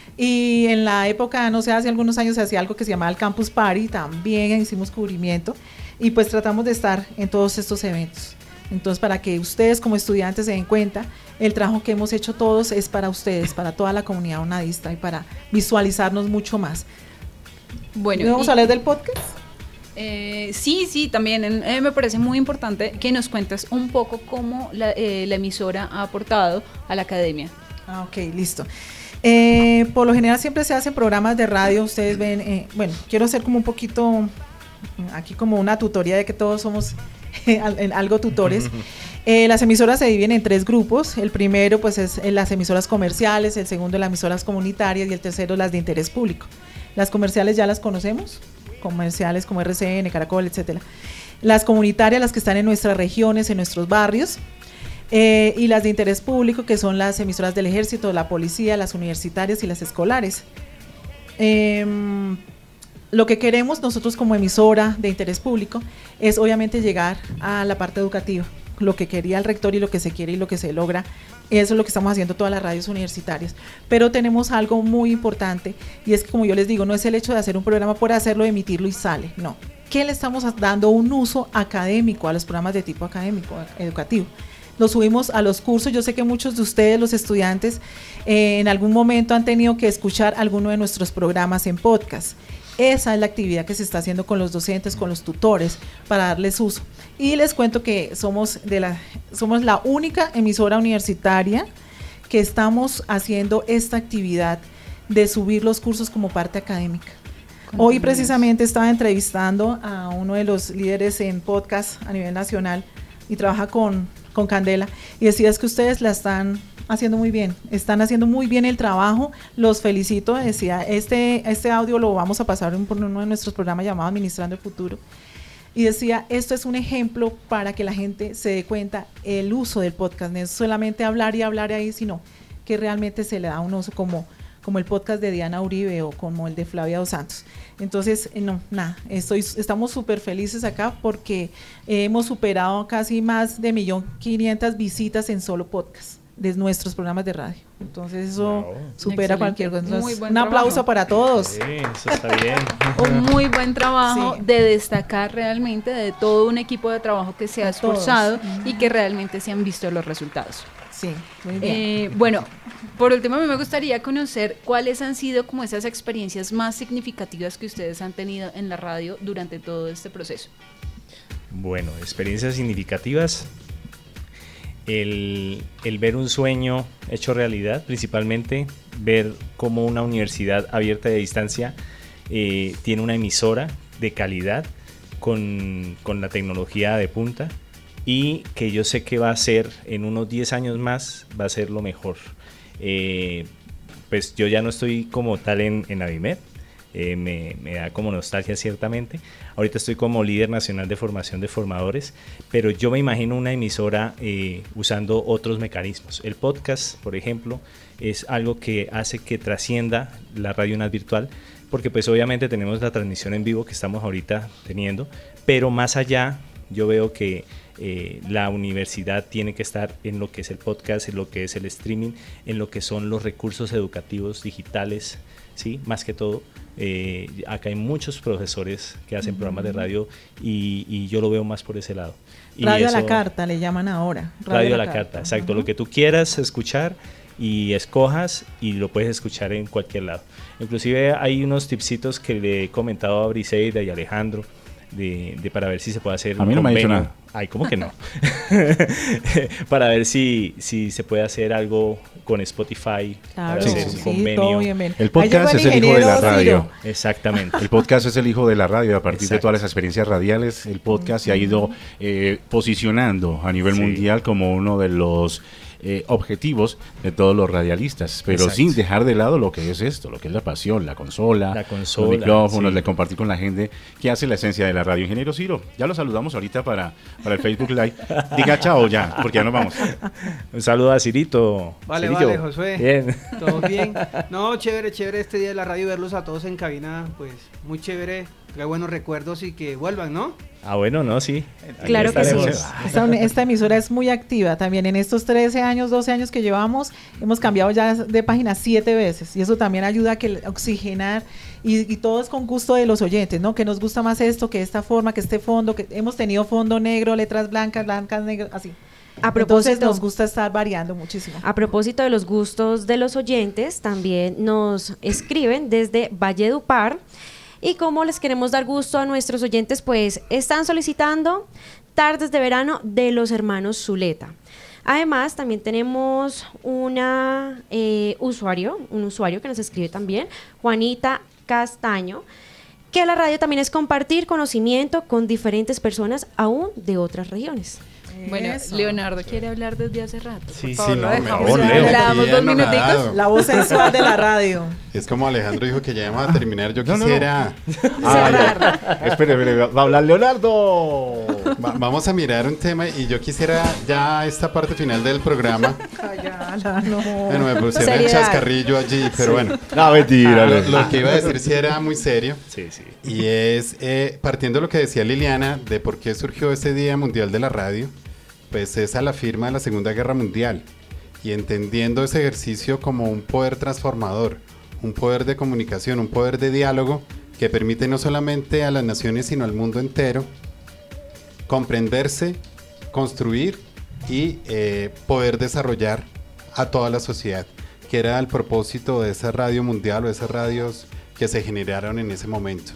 Speaker 6: Y en la época, no sé, hace algunos años se hacía algo que se llamaba el Campus Party, también hicimos cubrimiento y pues tratamos de estar en todos estos eventos. Entonces, para que ustedes como estudiantes se den cuenta, el trabajo que hemos hecho todos es para ustedes, para toda la comunidad unadista y para visualizarnos mucho más.
Speaker 7: Bueno,
Speaker 6: ¿vamos
Speaker 7: y,
Speaker 6: a hablar del podcast?
Speaker 7: Eh, sí, sí, también eh, me parece muy importante que nos cuentes un poco cómo la, eh, la emisora ha aportado a la academia.
Speaker 6: Ah, ok, listo. Eh, por lo general siempre se hacen programas de radio, ustedes ven, eh, bueno, quiero hacer como un poquito, aquí como una tutoría de que todos somos algo tutores. Eh, las emisoras se dividen en tres grupos. El primero pues es las emisoras comerciales, el segundo las emisoras comunitarias y el tercero las de interés público. Las comerciales ya las conocemos, comerciales como R C N, Caracol, etcétera. Las comunitarias, las que están en nuestras regiones, en nuestros barrios, eh, y las de interés público, que son las emisoras del ejército, la policía, las universitarias y las escolares. Eh, lo que queremos nosotros como emisora de interés público es obviamente llegar a la parte educativa, lo que quería el rector y lo que se quiere y lo que se logra. Eso es lo que estamos haciendo todas las radios universitarias. Pero tenemos algo muy importante y es que, como yo les digo, no es el hecho de hacer un programa por hacerlo, emitirlo y sale, no. ¿Qué le estamos dando un uso académico a los programas de tipo académico, educativo? Lo subimos a los cursos. Yo sé que muchos de ustedes, los estudiantes, eh, en algún momento han tenido que escuchar alguno de nuestros programas en podcast. Esa es la actividad que se está haciendo con los docentes, con los tutores, para darles uso. Y les cuento que somos, de la, somos la única emisora universitaria que estamos haciendo esta actividad de subir los cursos como parte académica. Hoy precisamente estaba entrevistando a uno de los líderes en podcast a nivel nacional y trabaja con, con Candela, y decía es que ustedes la están haciendo muy bien, están haciendo muy bien el trabajo, los felicito. Decía, este, este audio lo vamos a pasar por uno de nuestros programas llamado Administrando el Futuro, y decía, esto es un ejemplo para que la gente se dé cuenta el uso del podcast, no es solamente hablar y hablar ahí, sino que realmente se le da un uso como, como el podcast de Diana Uribe o como el de Flavia Dos Santos. Entonces, no, nada, estoy, estamos súper felices acá porque eh, hemos superado casi más de un millón quinientas visitas en solo podcast de nuestros programas de radio. Entonces eso wow. supera Excelente. Cualquier cosa. Entonces, un trabajo. Aplauso para todos.
Speaker 8: Sí, eso está bien.
Speaker 7: Un muy buen trabajo sí. de destacar realmente de todo un equipo de trabajo que se ha esforzado todos. Y que realmente se han visto los resultados.
Speaker 6: Sí, muy bien.
Speaker 7: Eh, bueno, por último, a mí me gustaría conocer cuáles han sido como esas experiencias más significativas que ustedes han tenido en la radio durante todo este proceso.
Speaker 8: Bueno, experiencias significativas. El, el ver un sueño hecho realidad, principalmente ver cómo una universidad abierta de distancia eh, tiene una emisora de calidad con, con la tecnología de punta, y que yo sé que va a ser en unos diez años más, va a ser lo mejor. Eh, pues yo ya no estoy como tal en, en Avimed, eh, me, me da como nostalgia ciertamente. Ahorita estoy como líder nacional de formación de formadores, pero yo me imagino una emisora eh, usando otros mecanismos. El podcast, por ejemplo, es algo que hace que trascienda la radio UNAD virtual, porque pues obviamente tenemos la transmisión en vivo que estamos ahorita teniendo, pero más allá yo veo que eh, la universidad tiene que estar en lo que es el podcast, en lo que es el streaming, en lo que son los recursos educativos digitales, ¿sí? Más que todo. Eh, acá hay muchos profesores que hacen uh-huh. programas de radio y, y yo lo veo más por ese lado. Y
Speaker 6: radio
Speaker 8: eso,
Speaker 6: a la carta le llaman ahora.
Speaker 8: Radio, radio a la, la carta, carta. Exacto. Uh-huh. Lo que tú quieras escuchar y escojas, y lo puedes escuchar en cualquier lado. Inclusive hay unos tipsitos que le he comentado a Briseida y a Alejandro de, de para ver si se puede hacer
Speaker 4: a mí no me ha dicho nada.
Speaker 8: Ay, ¿cómo que no? Para ver si, si se puede hacer algo con Spotify,
Speaker 6: claro,
Speaker 8: para hacer
Speaker 6: sí,
Speaker 8: un convenio.
Speaker 6: Bien, bien.
Speaker 4: El podcast es el hijo de la radio.
Speaker 8: Ciro. Exactamente.
Speaker 4: El podcast es el hijo de la radio. A partir
Speaker 8: Exacto.
Speaker 4: de todas las experiencias radiales, el podcast uh-huh. se ha ido eh, posicionando a nivel sí. mundial como uno de los Eh, objetivos de todos los radialistas, pero Exacto. sin dejar de lado lo que es esto, lo que es la pasión, la consola,
Speaker 8: la consola
Speaker 4: los micrófonos,
Speaker 8: sí.
Speaker 4: de compartir con la gente que hace la esencia de la radio. Ingeniero Ciro, ya lo saludamos ahorita para para el Facebook Live. Diga chao ya, porque ya nos vamos.
Speaker 8: Un saludo a Cirito.
Speaker 21: Vale,
Speaker 8: Cirillo.
Speaker 21: vale, Josué.
Speaker 8: Bien.
Speaker 21: Todo bien. No, chévere, chévere este día de la radio, verlos a todos en cabina, pues muy chévere, trae buenos recuerdos y que vuelvan, ¿no?
Speaker 8: Ah, bueno, no, sí. Aquí
Speaker 6: Claro que sí.
Speaker 8: estaremos.
Speaker 6: Esta, esta emisora es muy activa también. En estos trece años, doce años que llevamos, hemos cambiado ya de página siete veces. Y eso también ayuda a que oxigenar. Y, y todo es con gusto de los oyentes, ¿no? Que nos gusta más esto, que esta forma, que este fondo, que hemos tenido fondo negro, letras blancas, blancas, negras, así.
Speaker 5: A propósito,
Speaker 6: Entonces nos gusta estar variando muchísimo.
Speaker 5: A propósito de los gustos de los oyentes, también nos escriben desde Valledupar. Y como les queremos dar gusto a nuestros oyentes, pues están solicitando Tardes de Verano de los hermanos Zuleta. Además, también tenemos una eh, usuario, un usuario que nos escribe también, Juanita Castaño, que la radio también es compartir conocimiento con diferentes personas aún de otras regiones.
Speaker 7: Bueno,
Speaker 6: Eso.
Speaker 7: Leonardo quiere hablar desde hace rato.
Speaker 9: Sí,
Speaker 7: Por
Speaker 9: sí,
Speaker 7: favor,
Speaker 9: no,
Speaker 7: lo
Speaker 9: me
Speaker 7: dejamos.
Speaker 9: voy,
Speaker 7: Le
Speaker 9: Leo.
Speaker 7: damos
Speaker 9: Aquí
Speaker 7: dos minuticos.
Speaker 9: anonadado.
Speaker 6: La voz sensual de la radio.
Speaker 9: Es como Alejandro dijo que ya vamos a terminar. Yo
Speaker 4: No, no, no.
Speaker 9: quisiera.
Speaker 4: Ah, ya. Espere, espere, va a hablar Leonardo.
Speaker 9: Va- vamos a mirar un tema y yo quisiera ya esta parte final del programa.
Speaker 6: Callala, no.
Speaker 9: Bueno, me pusieron el
Speaker 5: Seriedad.
Speaker 9: chascarrillo allí, pero bueno.
Speaker 4: No, mentira.
Speaker 9: Lo,
Speaker 4: Leo.
Speaker 9: lo que iba a decir sí era muy serio.
Speaker 8: Sí, sí.
Speaker 9: Y es, eh, partiendo de lo que decía Liliana, de por qué surgió ese Día Mundial de la Radio, pues es a la firma de la Segunda Guerra Mundial. Y entendiendo ese ejercicio como un poder transformador, un poder de comunicación, un poder de diálogo que permite no solamente a las naciones, sino al mundo entero comprenderse, construir y eh, poder desarrollar a toda la sociedad, que era el propósito de esa radio mundial o de esas radios que se generaron en ese momento.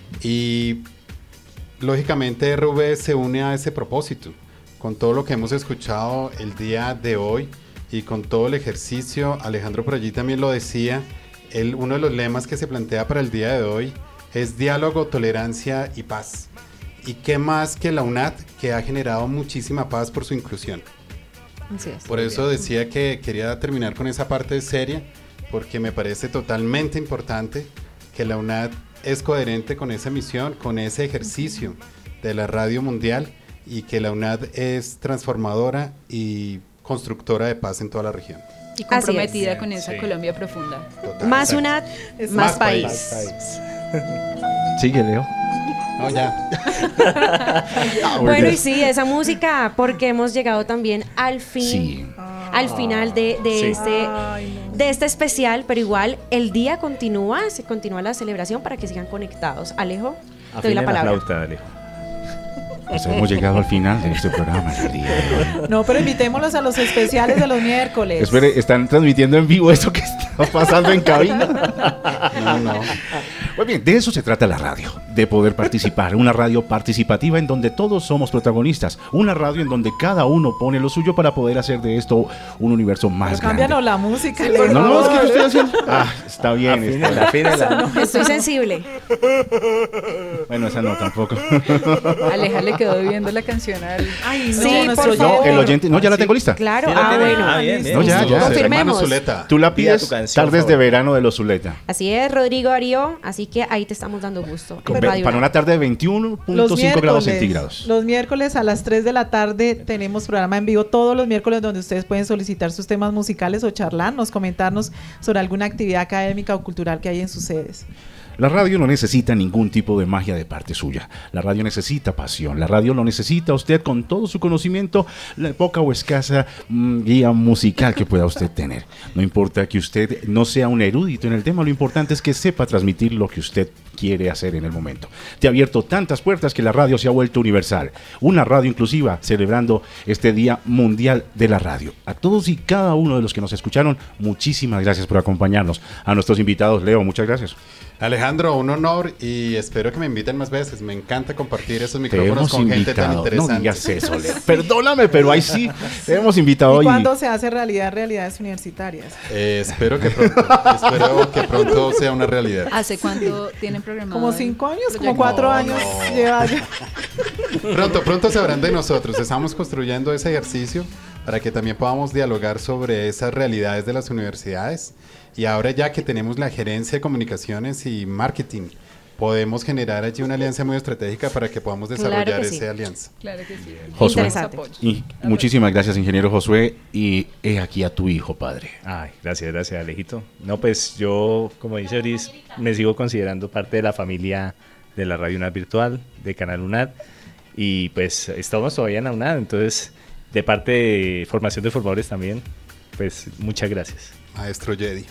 Speaker 9: Y lógicamente R V se une a ese propósito, con todo lo que hemos escuchado el día de hoy y con todo el ejercicio. Alejandro por allí también lo decía, el, uno de los lemas que se plantea para el día de hoy es diálogo, tolerancia y paz. ¿Y qué más que la UNAD, que ha generado muchísima paz por su inclusión?
Speaker 7: Así es.
Speaker 9: Por eso decía que quería terminar con esa parte seria, porque me parece totalmente importante que la UNAD es coherente con esa misión, con ese ejercicio de la radio mundial, y que la UNAD es transformadora y constructora de paz en toda la región.
Speaker 7: Y comprometida
Speaker 5: Así es.
Speaker 7: con esa
Speaker 8: Sí.
Speaker 7: Colombia profunda.
Speaker 9: Total.
Speaker 5: Más una,
Speaker 6: Es
Speaker 5: más,
Speaker 9: más
Speaker 5: país.
Speaker 9: país.
Speaker 19: Sigue, Leo.
Speaker 9: No, ya.
Speaker 5: Bueno, y sí, esa música, porque hemos llegado también al fin,
Speaker 4: Sí.
Speaker 5: al final de, de
Speaker 8: Sí.
Speaker 5: este, de este especial, pero igual el día continúa, se continúa la celebración para que sigan conectados. Alejo, te doy la
Speaker 8: Afinen
Speaker 5: palabra.
Speaker 8: flauta, Alejo.
Speaker 4: Pues hemos llegado al final de este programa. el día de hoy.
Speaker 6: No, pero invitémoslos a los especiales de los miércoles.
Speaker 4: Espere, ¿están transmitiendo en vivo eso que está pasando en cabina?
Speaker 9: No, no.
Speaker 4: Pues bien, de eso se trata la radio, de poder participar, una radio participativa en donde todos somos protagonistas, una radio en donde cada uno pone lo suyo para poder hacer de esto un universo más grande.
Speaker 6: Cámbianos la música.
Speaker 4: No, no, es que yo estoy haciendo... Ah, está bien.
Speaker 8: Afínela,
Speaker 4: está bien.
Speaker 8: afínela.
Speaker 5: Estoy sensible.
Speaker 4: Bueno, esa no tampoco.
Speaker 7: Aleja le quedó viendo la canción al...
Speaker 6: Ay, no,
Speaker 5: Sí,
Speaker 6: nuestro
Speaker 5: por favor.
Speaker 4: No, el oyente, no, ya la tengo lista.
Speaker 5: Claro,
Speaker 8: Sí, la
Speaker 5: ah,
Speaker 8: tiene.
Speaker 5: bueno.
Speaker 8: Ah, bien, bien.
Speaker 4: No, ya, ya.
Speaker 5: Confirmemos.
Speaker 9: Hermano Zuleta.
Speaker 4: Tú la
Speaker 8: Pida
Speaker 4: pides
Speaker 8: tu canción
Speaker 4: tardes de
Speaker 8: favorita.
Speaker 4: verano de los Zuleta.
Speaker 5: Así es, Rodrigo Darío, así que ahí te estamos dando gusto. en
Speaker 4: Con-
Speaker 5: Radio
Speaker 4: para
Speaker 5: Una.
Speaker 4: una tarde de veintiuno punto
Speaker 6: Los
Speaker 4: cinco grados
Speaker 6: miércoles,
Speaker 4: centígrados.
Speaker 6: los miércoles a las tres de la tarde tenemos programa en vivo todos los miércoles donde ustedes pueden solicitar sus temas musicales o charlarnos, comentarnos sobre alguna actividad académica o cultural que hay en sus sedes.
Speaker 4: La radio no necesita ningún tipo de magia de parte suya. La radio necesita pasión. La radio lo necesita usted con todo su conocimiento, la poca o escasa mm, guía musical que pueda usted tener. No importa que usted no sea un erudito en el tema, lo importante es que sepa transmitir lo que usted quiere hacer en el momento. Te ha abierto tantas puertas que la radio se ha vuelto universal. Una radio inclusiva celebrando este Día Mundial de la Radio. A todos y cada uno de los que nos escucharon, muchísimas gracias por acompañarnos. A nuestros invitados, Leo, muchas gracias.
Speaker 9: Alejandro, un honor y espero que me inviten más veces. Me encanta compartir esos
Speaker 4: Te
Speaker 9: micrófonos
Speaker 4: hemos
Speaker 9: con gente tan
Speaker 4: invitado. No
Speaker 9: interesante.
Speaker 4: digas eso, Leo. Perdóname, pero ahí sí te hemos invitado
Speaker 6: ¿Y
Speaker 4: hoy.
Speaker 6: cuándo se hace realidad realidades universitarias?
Speaker 9: Eh, espero que pronto, espero que pronto sea una realidad.
Speaker 7: ¿Hace cuánto tienen programado?
Speaker 6: Como cinco años, como
Speaker 7: proyecto?
Speaker 6: cuatro
Speaker 9: No,
Speaker 6: años
Speaker 9: no.
Speaker 6: lleva ya.
Speaker 9: Pronto, pronto sabrán de nosotros. Estamos construyendo ese ejercicio para que también podamos dialogar sobre esas realidades de las universidades. Y ahora ya que tenemos la gerencia de comunicaciones y marketing podemos generar allí una alianza muy estratégica para que podamos desarrollar
Speaker 5: Claro que sí.
Speaker 9: esa alianza.
Speaker 7: Claro que sí.
Speaker 4: Josué.
Speaker 5: Interesante.
Speaker 4: Y muchísimas gracias, ingeniero Josué. Y he aquí a tu hijo, padre.
Speaker 8: Ay, gracias, gracias, Alejito. No, pues yo, como dice Oris, me sigo considerando parte de la familia de la Radio UNAD Virtual, de Canal UNAD. Y pues estamos todavía en la UNAD, entonces de parte de formación de formadores también, pues muchas gracias.
Speaker 9: Maestro Jedi.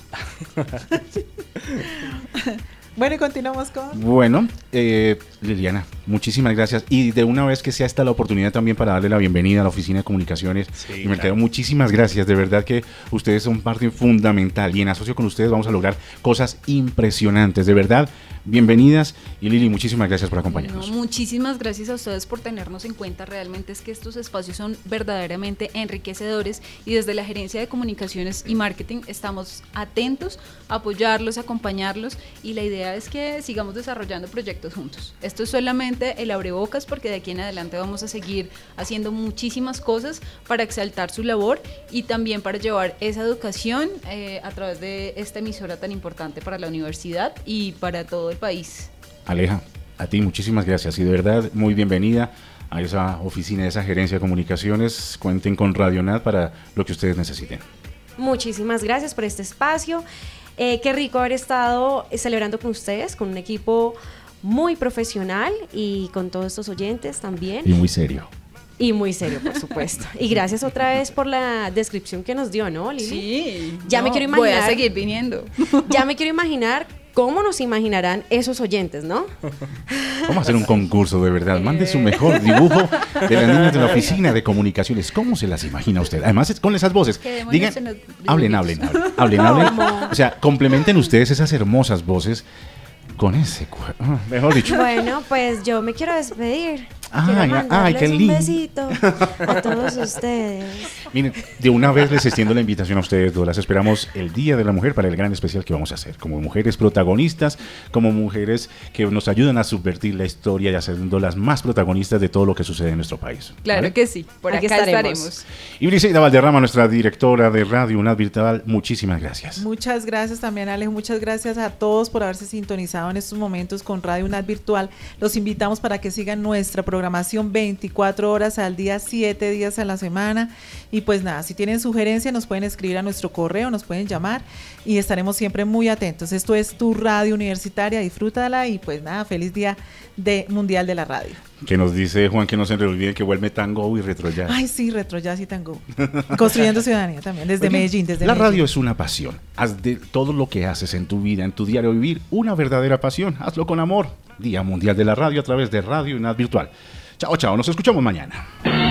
Speaker 6: Bueno, y continuamos con...
Speaker 4: Bueno, eh, Liliana, muchísimas gracias. Y de una vez que sea esta la oportunidad también para darle la bienvenida a la Oficina de Comunicaciones.
Speaker 8: Sí,
Speaker 4: y me
Speaker 8: claro.
Speaker 4: muchísimas gracias. De verdad que ustedes son parte fundamental y en asocio con ustedes vamos a lograr cosas impresionantes. De verdad, bienvenidas. Y Lili, muchísimas gracias por acompañarnos.
Speaker 7: No, muchísimas gracias a ustedes por tenernos en cuenta. Realmente es que estos espacios son verdaderamente enriquecedores y desde la Gerencia de Comunicaciones y Marketing estamos atentos a apoyarlos, a acompañarlos y la idea es que sigamos desarrollando proyectos juntos. Esto es solamente el abrebocas porque de aquí en adelante vamos a seguir haciendo muchísimas cosas para exaltar su labor y también para llevar esa educación eh, a través de esta emisora tan importante para la universidad y para todo el país.
Speaker 4: Aleja, a ti muchísimas gracias y de verdad muy bienvenida a esa oficina, a esa gerencia de comunicaciones. Cuenten con Radio UNAD para lo que ustedes necesiten.
Speaker 5: Muchísimas gracias por este espacio. Eh, qué rico haber estado celebrando con ustedes, con un equipo muy profesional y con todos estos oyentes también.
Speaker 4: Y muy serio.
Speaker 5: Y muy serio, por supuesto. Y gracias otra vez por la descripción que nos dio, ¿no, Lili?
Speaker 7: Sí.
Speaker 5: Ya
Speaker 7: no,
Speaker 5: me quiero imaginar.
Speaker 7: Voy a seguir viniendo.
Speaker 5: Ya me quiero imaginar cómo nos imaginarán esos oyentes, ¿no?
Speaker 4: Vamos a hacer un concurso, de verdad. Mande su mejor dibujo de las niñas de la oficina de comunicaciones. ¿Cómo se las imagina usted? Además, es con esas voces. Digan, hablen, hablen, hablen, hablen, hablen. O sea, complementen ustedes esas hermosas voces con ese cuerpo. Mejor dicho.
Speaker 5: Bueno, pues yo me quiero despedir.
Speaker 4: Ay,
Speaker 5: quiero
Speaker 4: ay,
Speaker 5: mandarles
Speaker 4: qué
Speaker 5: un
Speaker 4: lindo.
Speaker 5: besito a todos ustedes.
Speaker 4: Miren, de una vez les extiendo la invitación a ustedes dos. Las esperamos el Día de la Mujer para el gran especial que vamos a hacer. Como mujeres protagonistas, como mujeres que nos ayudan a subvertir la historia y haciendo las más protagonistas de todo lo que sucede en nuestro país.
Speaker 7: Claro
Speaker 4: ¿Vale?
Speaker 7: que sí, por
Speaker 5: Aquí
Speaker 7: acá
Speaker 5: estaremos.
Speaker 7: estaremos.
Speaker 4: Y Briseida Valderrama, nuestra directora de Radio UNAD Virtual, muchísimas gracias.
Speaker 6: Muchas gracias también, Alex. Muchas gracias a todos por haberse sintonizado en estos momentos con Radio UNAD Virtual. Los invitamos para que sigan nuestra programación veinticuatro horas al día, siete días a la semana. Y pues nada, si tienen sugerencias nos pueden escribir a nuestro correo, nos pueden llamar y estaremos siempre muy atentos. Esto es tu radio universitaria, disfrútala y pues nada, feliz día de Mundial de la Radio.
Speaker 4: Que nos dice Juan que no se le olvide que vuelve Tango y Retro Jazz.
Speaker 6: Ay, sí, Retro Jazz y Tango. Construyendo ciudadanía también, desde
Speaker 4: Oye,
Speaker 6: Medellín, desde
Speaker 4: La
Speaker 6: Medellín.
Speaker 4: radio es una pasión. Haz de todo lo que haces en tu vida, en tu diario vivir, una verdadera pasión. Hazlo con amor. Día Mundial de la Radio a través de Radio UNAD Virtual. Chao, chao. Nos escuchamos mañana.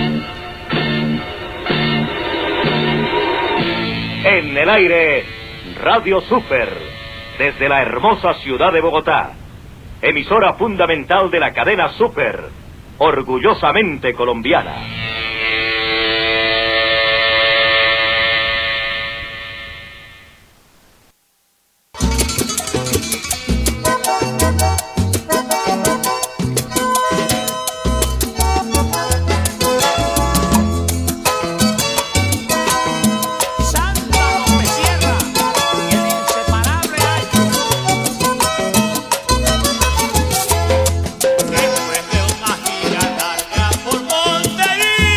Speaker 16: En el aire, Radio Super, desde la hermosa ciudad de Bogotá. Emisora fundamental de la cadena Super, orgullosamente colombiana.
Speaker 20: Después de una gira larga por Montería,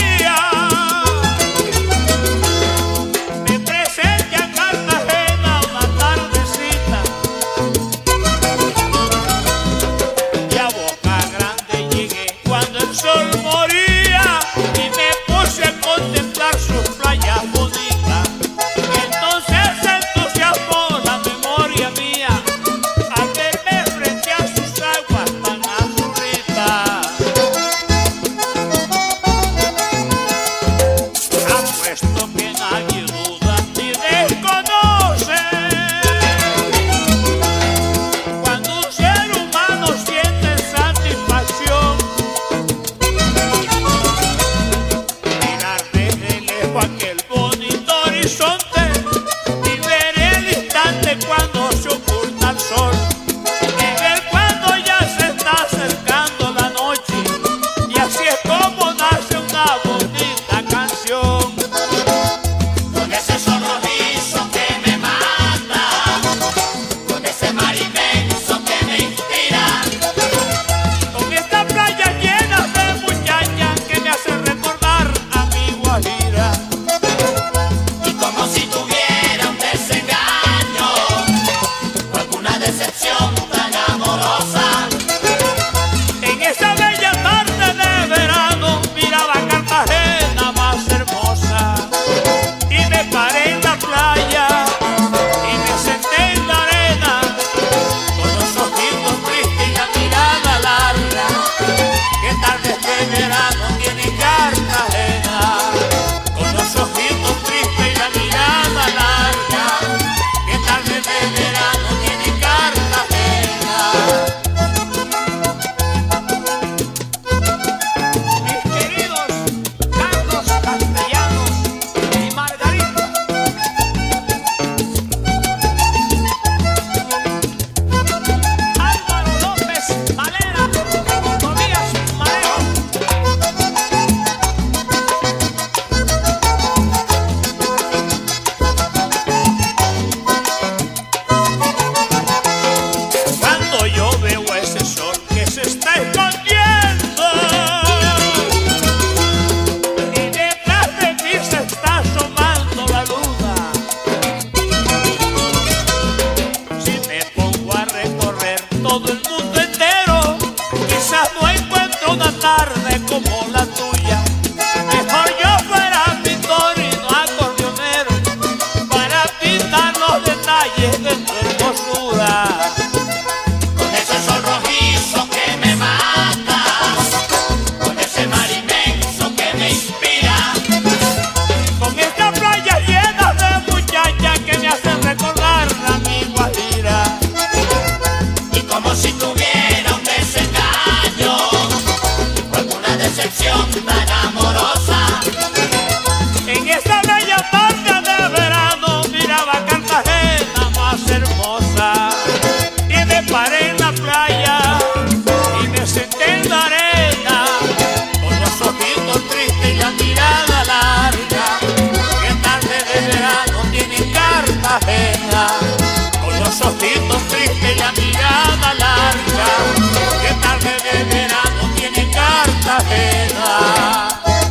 Speaker 20: quizás no encuentro una tarde como la tuya. Mejor yo fuera pintor y no acordeonero para pintar los detalles de tu hermosura.
Speaker 1: Con ese sol rojizo que me mata, con ese mar inmenso que me inspira,
Speaker 20: con estas playas llenas de muchachas que me hacen recordar a mi Guajira.
Speaker 1: y como si tuviera un desengaño o alguna decepción tan amorosa.
Speaker 20: En esa bella tarde de verano miraba Cartagena más hermosa y me paré en la playa y me senté en la arena con los ojitos tristes y la mirada larga. Qué tarde de verano tiene Cartagena con los ojitos tristes y la mirada larga. Qué tarde de verano tiene Cartagena.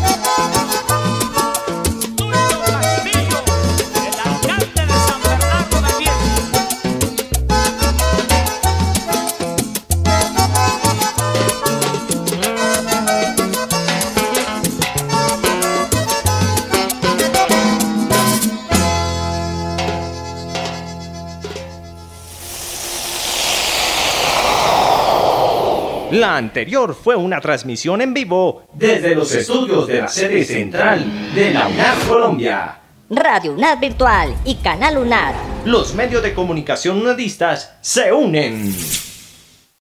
Speaker 22: La anterior fue una transmisión en vivo
Speaker 23: desde los estudios de la sede central de la UNAD Colombia.
Speaker 24: Radio UNAD Virtual y Canal UNAD.
Speaker 22: Los medios de comunicación unadistas se unen.